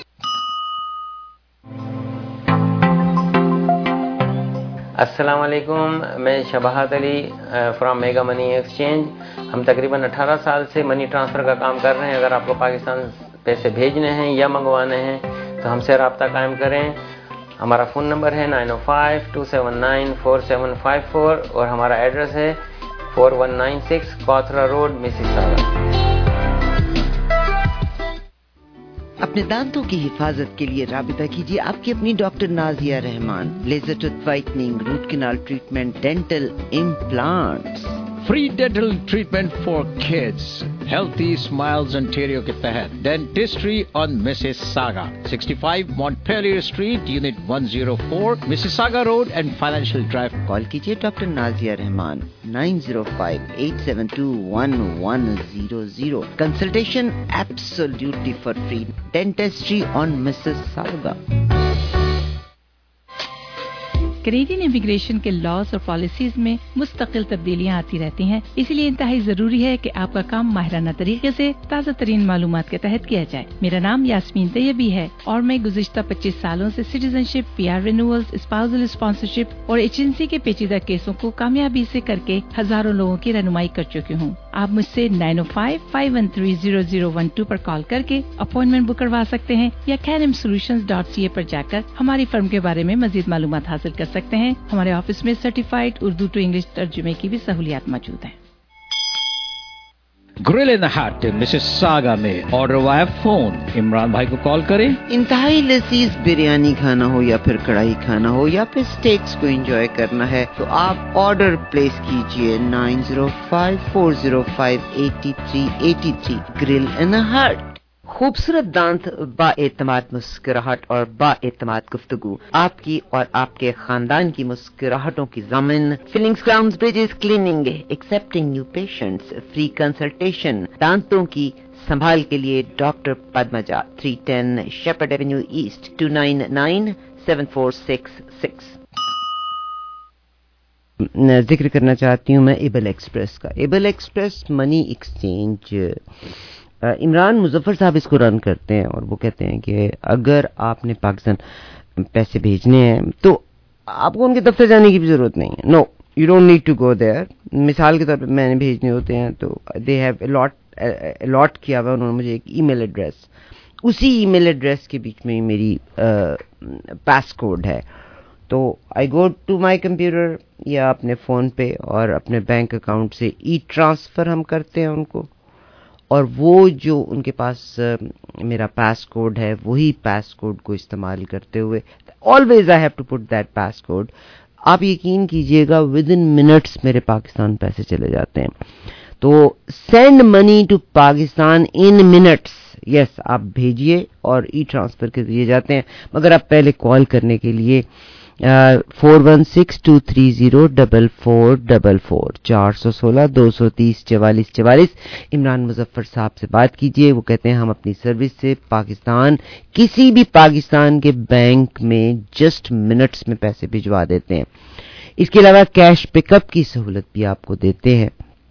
अस्सलाम वालेकुम, मैं Shabahat Ali from mega money exchange. हम तकरीबन अठारह साल से मनी ट्रांसफ़र का काम कर रहे हैं। अगर आपको पाकिस्तान पैसे भेजने हैं या मंगवाने हैं तो हमसे रब्ता कायम करें। हमारा फ़ोन नंबर है nine O five two seven nine four seven five four और हमारा एड्रेस है four one nine six Cawthra road, Mississauga. अपने दांतों की हिफाजत के लिए राबिता कीजिए आपकी अपनी doctor Nazia Rahman. Laser tooth whitening, root canal treatment, dental implants, free dental treatment for kids, healthy smiles Ontario के तहत dentistry on Mississauga, sixty five Montpellier street, unit one zero four, Mississauga road and financial drive. Call कीजिए doctor Nazia Rahman nine zero five eight seven two one one zero zero. Consultation absolutely for free. Dentistry on Mississauga. Canadian immigration के laws और policies में मुस्तकिल तब्दीलियां आती रहती हैं, इसलिए इंतहाई जरूरी है कि आपका काम माहिराना तरीके से ताज़ा तरीन मालूमात के तहत किया जाए। मेरा नाम यास्मीन तैयबी है और मैं गुज़िश्ता पच्चीस सालों से citizenship, PR renewals, spousal sponsorship और एजेंसी के पेचीदा केसों को कामयाबी से करके हजारों लोगों की रहनुमाई कर चुकी हूँ। आप मुझसे nine O five five one three zero zero one two पर कॉल करके अपॉइंटमेंट बुक करवा सकते हैं या कैनम सोल्यूशंस डॉट सी ए पर जाकर हमारी फर्म के बारे में मजीद मालूमात हासिल कर सकते हैं। हमारे ऑफिस में सर्टिफाइड उर्दू टू इंग्लिश तर्जुमे की भी सहूलियात मौजूद हैं। Grill in the hut Mississauga में ऑर्डर वाया फोन। इमरान भाई को कॉल करें। इंतहाई लजीज बिरयानी खाना हो या फिर कढ़ाई खाना हो या फिर स्टेक्स को एंजॉय करना है तो आप ऑर्डर प्लेस कीजिए nine zero five four zero five eight three eight three. Grill in the hut. खूबसूरत दांत, बाएतमाद मुस्कुराहट और बाएतमाद गुफ्तगू, आपकी और आपके खानदान की मुस्कुराहटों की ज़मीन। Fillings, crowns, bridges, cleaning, accepting new patients, free consultation. दांतों की संभाल के लिए doctor Padmaja, three ten Sheppard avenue east, two nine nine seven four six six. जिक्र करना चाहती हूँ मैं एबल एक्सप्रेस का। Able express money exchange, Imran Muzaffar साहब इसको रन करते हैं और वो कहते हैं कि अगर आपने पाकिस्तान पैसे भेजने हैं तो आपको उनके दफ्तर जाने की भी जरूरत नहीं है। No, you don't need to go there. मिसाल के तौर पे मैंने भेजने होते हैं तो दे हैव अलॉट अलॉट किया हुआ उन्होंने मुझे एक ईमेल एड्रेस। उसी ईमेल एड्रेस के बीच में मेरी पास कोड है। तो आई गो टू माई कंप्यूटर या अपने फ़ोन पे और अपने बैंक अकाउंट से ई ट्रांसफ़र हम करते हैं उनको, और वो जो उनके पास मेरा पास कोड है वही पास कोड को इस्तेमाल करते हुए always I have to put that pass code. आप यकीन कीजिएगा विद इन मिनट्स मेरे पाकिस्तान पैसे चले जाते हैं। तो send money to Pakistan in minutes. Yes, आप भेजिए और ई ट्रांसफ़र के दिए जाते हैं, मगर आप पहले कॉल करने के लिए four one six two three zero double four double four चार सौ सोलह दो सौ तीस चवालीस चवालीस इमरान मुजफ्फर साहब से बात कीजिए। वो कहते हैं हम अपनी सर्विस से पाकिस्तान, किसी भी पाकिस्तान के बैंक में जस्ट मिनट्स में पैसे भिजवा देते हैं। इसके अलावा कैश पिकअप की सहूलत भी आपको देते हैं।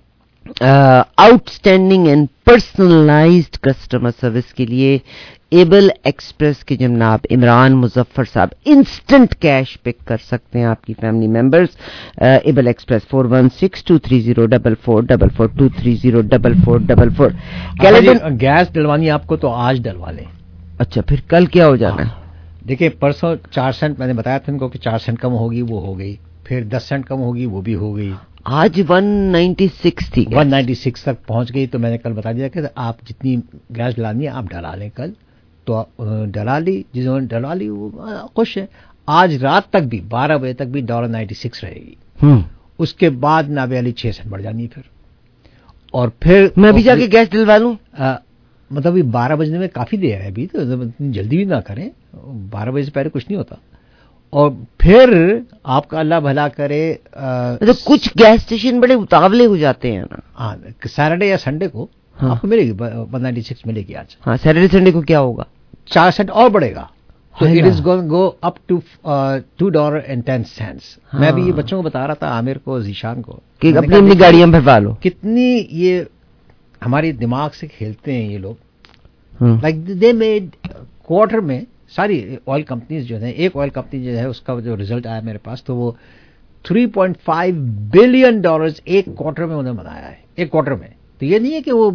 Outstanding and personalised customer service के लिए एबल एक्सप्रेस के जनाब इमरान मुजफ्फर साहब इंस्टेंट कैश पिक कर सकते हैं आपकी family members. Able express four one six two three zero double four double four two three zero double four double four. Gas डलवानी आपको तो आज डलवा लें. अच्छा, फिर कल क्या हो जाना है? देखिए, परसों चार सेंट मैंने बताया था इनको कि चार सेंट कम होगी, वो हो गई. फिर दस सेंट कम होगी, वो भी हो गई. आज वन नाइन्टी सिक्स थी, वन नाइन्टी सिक्स तक पहुंच गई. तो मैंने कल बता दिया कि आप जितनी गैस डलानी है आप डला लें कल. तो डला ली, जिन्होंने डला ली वो खुश है. आज रात तक भी बारह बजे तक भी डॉलर नाइन्टी सिक्स रहेगी. उसके बाद नाबे वाली छह सेंट बढ़ जानी फिर. और फिर मैं भी जाके गैस डलवा लूं. मतलब अभी बारह बजने में काफी देर है अभी, तो जल्दी भी ना करें. बारह बजे से पहले कुछ नहीं होता. और फिर आपका अल्लाह भला करे. तो कुछ गैस स्टेशन बड़े उतावले हो जाते हैं ना. हाँ, सैटरडे या संडे को हाँ. आपको मिलेगी वन नाइन्टी सिक्स मिलेगी आज. हाँ, सैटरडे संडे को क्या होगा? चार सेंट और बढ़ेगा. तो it is going go up to two dollar and ten cents. मैं भी ये बच्चों को बता रहा था, आमिर को, जीशान को, कि अपनी अपनी गाड़ियां भरवा लो. कितनी ये हमारे दिमाग से खेलते हैं ये लोग. लाइक दे मेड क्वार्टर में सारी ऑयल कंपनीज जो है, एक ऑयल कंपनी जो है उसका जो रिजल्ट आया मेरे पास, तो वो three point five billion dollars एक क्वार्टर में उन्होंने बनाया है. एक क्वार्टर में. तो ये नहीं है कि वो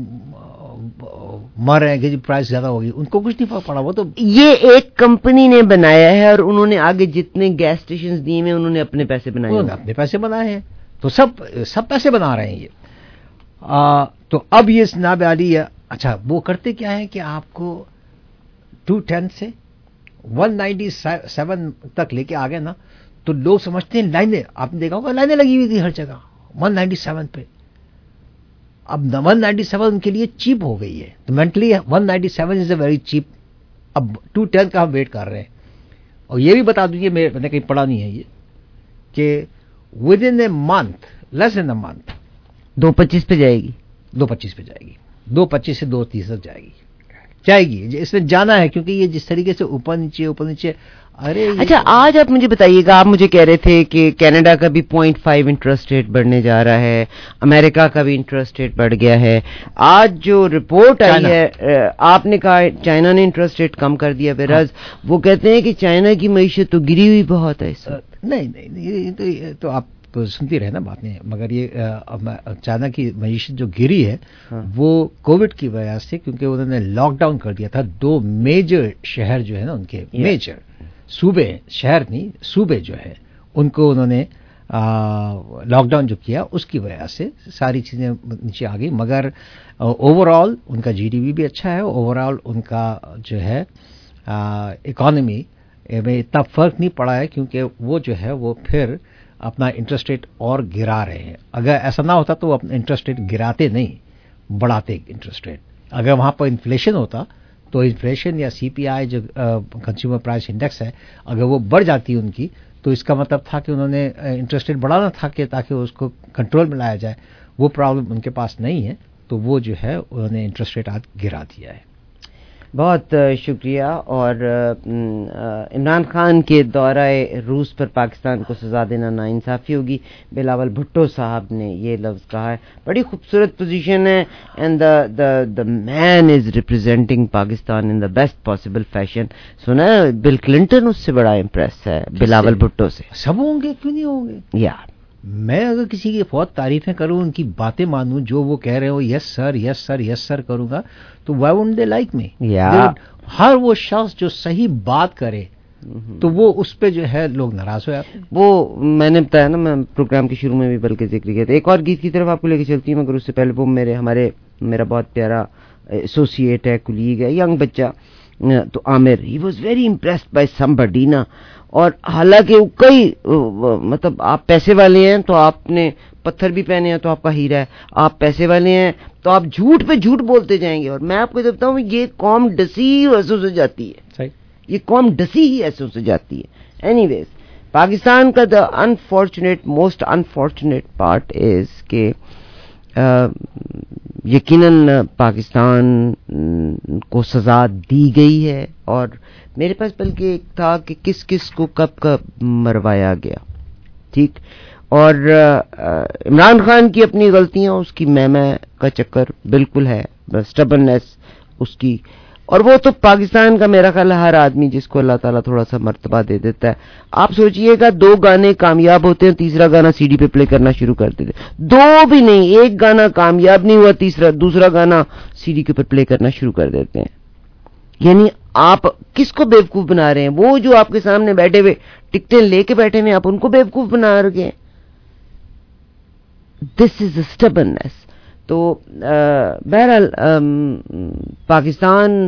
मर रहे हैं कि प्राइस ज्यादा होगी, उनको कुछ नहीं फर्क पड़ा. वो तो ये एक कंपनी ने बनाया है और उन्होंने आगे जितने गैस स्टेशन दिए हैं उन्होंने अपने पैसे बनाए हैं. अपने पैसे बनाए हैं. तो सब सब पैसे बना रहे हैं ये. आ, तो अब ये जनाब आली है. अच्छा, वो करते क्या है कि आपको टू टेन से वन नाइन्टी सेवन तक लेके आ गए ना, तो लोग समझते हैं लाइनें. आपने देखा होगा लाइनें लगी हुई थी हर जगह वन नाइन्टी सेवन पे. अब वन नाइन्टी सेवन उनके लिए चीप हो गई है. तो mentally one ninety seven is a very cheap. अब टू टेन का हम वेट कर रहे हैं. और ये भी बता दूंगी, मैंने कहीं पढ़ा नहीं है ये, कि within a month, less in a month, दो पच्चीस पे जाएगी. दो पच्चीस पे जाएगी. दो पच्चीस से दो तीस तक जाएगी जाएगी इसने जाना है, क्योंकि ये जिस तरीके से ऊपर नीचे ऊपर नीचे. अरे अच्छा, आज आप मुझे बताइएगा, आप मुझे कह रहे थे कि कनाडा का भी पॉइंट फाइव इंटरेस्ट रेट बढ़ने जा रहा है, अमेरिका का भी इंटरेस्ट रेट बढ़ गया है. आज जो रिपोर्ट आई है, आपने कहा चाइना ने इंटरेस्ट रेट कम कर दिया, बेराज वो कहते हैं कि चाइना की मईशत तो गिरी हुई बहुत है. नहीं नहीं, ये तो, ये तो आप तो सुनती रहे ना बातें. मगर ये चाइना की मईशत जो गिरी है हाँ. वो कोविड की वजह से, क्योंकि उन्होंने लॉकडाउन कर दिया था. दो मेजर शहर जो है ना उनके, मेजर सूबे, शहर नहीं सूबे जो है, उनको उन्होंने लॉकडाउन जो किया, उसकी वजह से सारी चीजें नीचे आ गई. मगर ओवरऑल उनका जीडीपी भी अच्छा है. ओवरऑल उनका जो है इकोनॉमी में इतना फर्क नहीं पड़ा है, क्योंकि वो जो है वो फिर अपना इंटरेस्ट रेट और गिरा रहे हैं. अगर ऐसा ना होता तो वो अपना इंटरेस्ट रेट गिराते नहीं, बढ़ाते इंटरेस्ट रेट. अगर वहां पर इन्फ्लेशन होता तो इन्फ्लेशन या सीपीआई जो कंज्यूमर प्राइस इंडेक्स है, अगर वो बढ़ जाती उनकी, तो इसका मतलब था कि उन्होंने इंटरेस्ट रेट बढ़ाना था कि ताकि उसको कंट्रोल में लाया जाए. वो प्रॉब्लम उनके पास नहीं है, तो वो जो है उन्होंने इंटरेस्ट रेट आज गिरा दिया है. बहुत शुक्रिया. और इमरान खान के दौरे रूस पर पाकिस्तान को सजा देना नाइंसाफी होगी, बिलावल भुट्टो साहब ने ये लफ्ज़ कहा है. बड़ी खूबसूरत पोजीशन है. And the the man is representing Pakistan in the best possible fashion. सुना है बिल क्लिंटन उससे बड़ा इम्प्रेस है बिलावल भुट्टो से. सब होंगे, क्यों नहीं होंगे यार. मैं अगर किसी की बहुत तारीफें करूं, उनकी बातें मानूं, जो वो कह रहे हो yes sir yes sir yes sir करूंगा, तो why wouldn't they like me. हर वो शख्स जो सही बात करे तो वो उस पे जो है लोग नाराज हो जाते हैं. वो मैंने बताया ना, मैं प्रोग्राम के शुरू में भी बल्कि जिक्र किया था. एक और गीत की तरफ आपको लेके चलती हूँ, मगर उससे पहले वो मेरे हमारे मेरा बहुत प्यारा एसोसिएट है, कुलीग है, यंग बच्चा, तो आमिर, ही was very impressed by somebody ना. और हालांकि कई मतलब आप पैसे वाले हैं तो आपने पत्थर भी पहने हैं तो आपका हीरा है, आप पैसे वाले हैं तो आप झूठ पे झूठ बोलते जाएंगे. और मैं आपको बताता हूँ, ये कौम डसी ही ऐसों से जाती है. सही, ये कौम डसी ही ऐसों से जाती है. एनीवेज, पाकिस्तान का the unfortunate most unfortunate part is के यकीनन पाकिस्तान को सजा दी गई है. और मेरे पास बल्कि एक था कि किस किस को कब कब मरवाया गया. ठीक, اور عمران خان کی اپنی غلطیاں، اس کی میں میں کا چکر بالکل ہے، سٹبرنس اس کی، اور وہ تو پاکستان کا میرا خیال ہے ہر آدمی جس کو اللہ تعالیٰ تھوڑا سا مرتبہ دے دیتا ہے. آپ سوچئے گا دو گانے کامیاب ہوتے ہیں، تیسرا گانا سی ڈی پہ پلے کرنا شروع کر دیتے، دو بھی نہیں، ایک گانا کامیاب نہیں ہوا، تیسرا دوسرا گانا سی ڈی کے پر پلے کرنا شروع کر دیتے ہیں. یعنی آپ کس کو بیوقوف بنا رہے ہیں؟ وہ جو آپ کے سامنے بیٹھے ہوئے ٹکٹیں لے کے بیٹھے ہوئے آپ ان کو بیوقوف بنا رہے ہیں. دس از اے اسٹبرنس. تو بہرحال پاکستان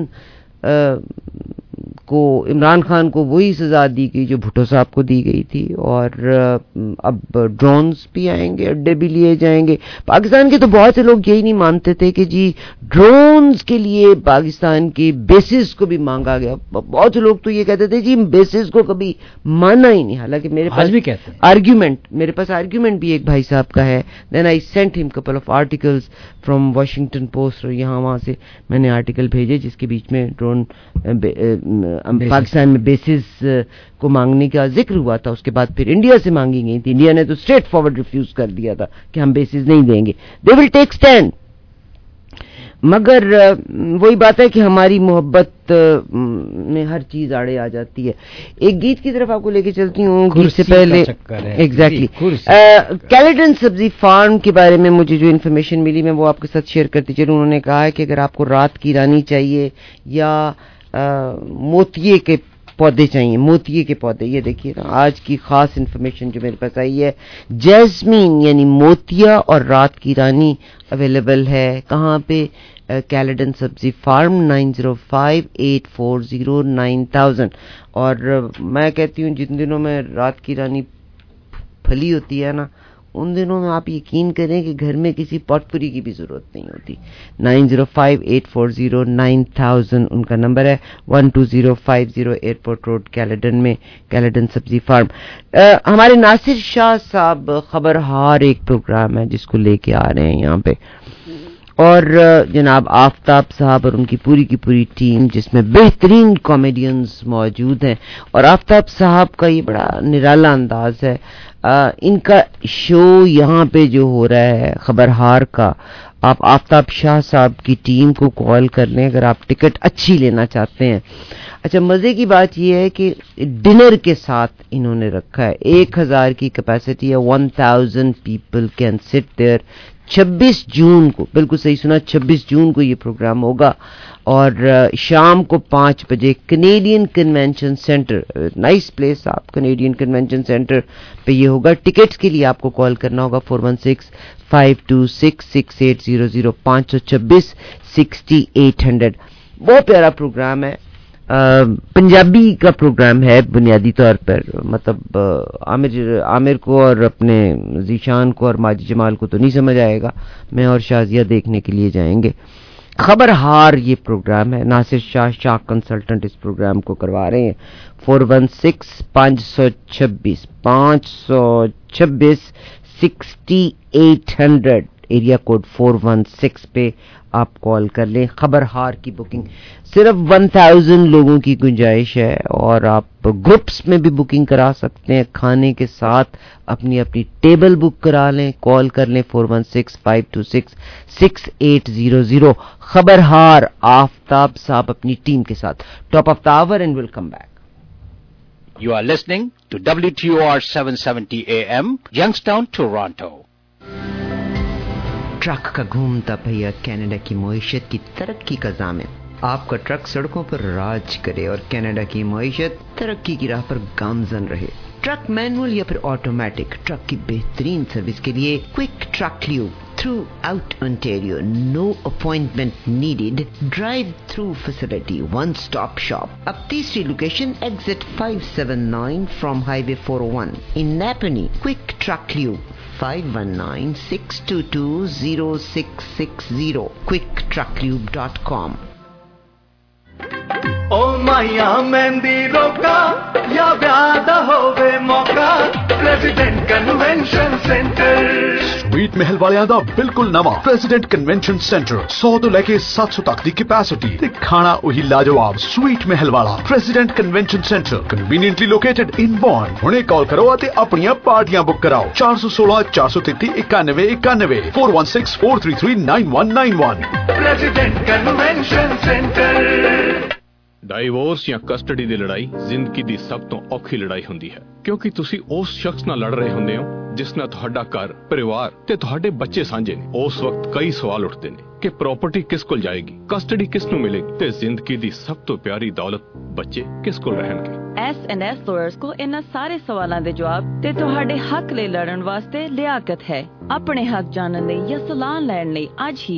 کو، عمران خان کو وہی سزا دی گئی جو بھٹو صاحب کو دی گئی تھی، اور اب ڈرونز بھی آئیں گے، اڈے بھی لیے جائیں گے. پاکستان کے تو بہت سے لوگ یہی نہیں مانتے تھے کہ جی ڈرونز کے لیے پاکستان کی بیسز کو بھی مانگا گیا. بہت سے لوگ تو یہ کہتے تھے جی بیسز کو کبھی مانا ہی نہیں، حالانکہ میرے پاس بھی کہتے ہیں آرگیومنٹ میرے پاس آرگیومنٹ بھی ایک بھائی صاحب کا ہے. دین I sent them couple of articles from Washington Post, اور یہاں وہاں سے میں نے آرٹیکل بھیجے جس کے بیچ میں ڈرون پاکستان میں بیسز کو مانگنے کا ذکر ہوا تھا. اس کے بعد پھر انڈیا سے مانگی گئی تھی، انڈیا نے تو اسٹریٹ فارورڈ ریفیوز کر دیا تھا کہ ہم بیسز نہیں دیں گے، دے ول ٹیک اسٹینڈ. مگر وہی بات ہے کہ ہماری محبت میں ہر چیز آڑے آ جاتی ہے. ایک گیت کی طرف آپ کو لے کے چلتی ہوں. گیت سے پہلے ایگزیکٹلی کیلیڈن سبزی فارم کے بارے میں مجھے جو انفارمیشن ملی میں وہ آپ کے ساتھ شیئر کرتی چلوں. انہوں نے کہا ہے کہ اگر آپ کو رات کی رانی چاہیے یا موتیے کے پودے چاہیے، موتیے کے پودے، یہ دیکھیے نا آج کی خاص انفارمیشن جو میرے پاس آئی ہے، جیسمین یعنی موتیا اور رات کی رانی اویلیبل ہے. کہاں پہ؟ کیلیڈن سبزی farm, nine zero five eight four zero nine thousand. اور میں کہتی ہوں جن دنوں میں رات کی رانی پھلی ہوتی ہے نا، ان دنوں میں آپ یقین کریں کہ گھر میں کسی پاٹ پوری کی بھی ضرورت نہیں ہوتی. Nine zero five eight four zero nine thousand ان کا نمبر ہے. One two zero five zero airport road Caledon میں کیلیڈن سبزی فارم. ہمارے ناصر شاہ صاحب خبرہار ایک پروگرام ہے جس کو لے کے آ رہے ہیں یہاں پہ، اور جناب آفتاب صاحب اور ان کی پوری کی پوری ٹیم جس میں بہترین کامیڈینز موجود ہیں. اور آفتاب صاحب کا یہ بڑا نرالا انداز ہے. آ, ان کا شو یہاں پہ جو ہو رہا ہے خبرہار کا، آپ آفتاب شاہ صاحب کی ٹیم کو کال کر لیں اگر آپ ٹکٹ اچھی لینا چاہتے ہیں. اچھا مزے کی بات یہ ہے کہ ڈنر کے ساتھ انہوں نے رکھا ہے. ایک ہزار کی کیپیسٹی ہے، one thousand people can sit there. چھبیس جون کو، بالکل صحیح سنا، چھبیس جون کو یہ پروگرام ہوگا، اور شام کو پانچ بجے Canadian convention centre, nice place آپ، کینیڈین کنونشن سینٹر پہ یہ ہوگا. ٹکٹس کے لیے آپ کو کال کرنا ہوگا four one six five two six six eight zero zero, پانچ سو چھبیس سکسٹی ایٹ ہنڈریڈ. بہت پیارا پروگرام ہے، پنجابی کا پروگرام ہے بنیادی طور پر. مطلب عامر عامر کو اور اپنے ذیشان کو اور ماجد جمال کو تو نہیں سمجھ آئے گا، میں اور شازیہ دیکھنے کے لیے جائیں گے. خبرہار یہ پروگرام ہے، ناصر شاہ شاہ کنسلٹنٹ اس پروگرام کو کروا رہے ہیں. فور ون سکس پانچ سو چھبیس پانچ سو چھبیس sixty eight hundred, area code four one six پہ آپ کال کر لیں. خبرہار کی بکنگ صرف ون تھاؤزینڈ لوگوں کی گنجائش ہے، اور آپ گروپس میں بھی بکنگ کرا سکتے ہیں. کھانے کے ساتھ اپنی اپنی ٹیبل بک کرا لیں، کال کر لیں four one six five two six six eight zero zero. خبرہار آفتاب صاحب اپنی ٹیم کے ساتھ. Top of the hour and welcome back. You are listening to W T O R seven seventy A M, Youngstown, Toronto. Truck کا گھومتا پہیا Canada کی معیشت کی ترقی کا ضامن. آپ کا ٹرک سڑکوں پر راج کرے اور کینیڈا کی معیشت ترقی کی راہ پر گامزن رہے. ٹرک مینول یا پھر آٹومیٹک، ٹرک کی بہترین سروس کے لیے quick truck lube throughout Ontario. No appointment needed, drive through facility, one stop shop. اب تیسری location exit five seven nine from highway four o one in Napanee. Quick truck lube five one nine six two two zero six six zero quick truck lube dot com. ओ माया मेहंदी रोका या व्यादा होवे मौका, president convention centre. Sweet महल वालियां दा बिल्कुल नवा प्रेसिडेंट कन्वेंशन सेंटर सौ तो लेके सात सौ तक दी कैपेसिटी ते खाना वही लाजवाब स्वीट महल वाला president convention centre conveniently located in Bond. हुणे कॉल करो ते अपनियां पार्टियां बुक कराओ चार सौ सोलह चार सौ तेती इक्यानवे इक्यानवे four one six four three three nine one nine one. President convention centre. Divorce ਜਾਂ ਕਸਟਡੀ ਦੀ ਲੜਾਈ ਜ਼ਿੰਦਗੀ ਦੀ ਸਭ ਤੋਂ ਔਖੀ ਲੜਾਈ ਹੁੰਦੀ ਹੈ, ਕਿਉਂਕਿ ਤੁਸੀਂ ਉਸ ਸ਼ਖਸ ਨਾਲ ਲੜ ਰਹੇ ਹੁੰਦੇ ਹੋ ਜਿਸ ਨਾਲ ਤੁਹਾਡਾ ਘਰ, ਪਰਿਵਾਰ ਤੇ ਤੁਹਾਡੇ ਬੱਚੇ ਸਾਂਝੇ ਨੇ। ਉਸ ਵਕਤ ਕਈ ਸਵਾਲ ਉੱਠਦੇ ਨੇ ਕਿ ਪ੍ਰਾਪਰਟੀ ਕਿਸ ਕੋਲ ਜਾਏਗੀ, ਕਸਟਡੀ ਕਿਸ ਨੂੰ ਮਿਲੇਗੀ ਤੇ ਜ਼ਿੰਦਗੀ ਦੀ ਸਭ ਤੋਂ ਪਿਆਰੀ ਦੌਲਤ ਬੱਚੇ ਕਿਸ ਕੋਲ ਰਹਿਣਗੇ। ਐਸ ਐਂਡ ਐਸ ਲਾਇਰਸ ਕੋ ਇਹਨਾਂ ਸਾਰੇ ਸਵਾਲਾਂ ਦੇ ਜਵਾਬ ਤੇ ਤੁਹਾਡੇ ਹੱਕ ਲਈ ਲੜਨ ਵਾਸਤੇ ਲਿਆਕਤ ਹੈ। ਆਪਣੇ ਹੱਕ ਜਾਣਨ ਲਈ ਜਾਂ ਸਲਾਹ ਲੈਣ ਲਈ ਅੱਜ ਹੀ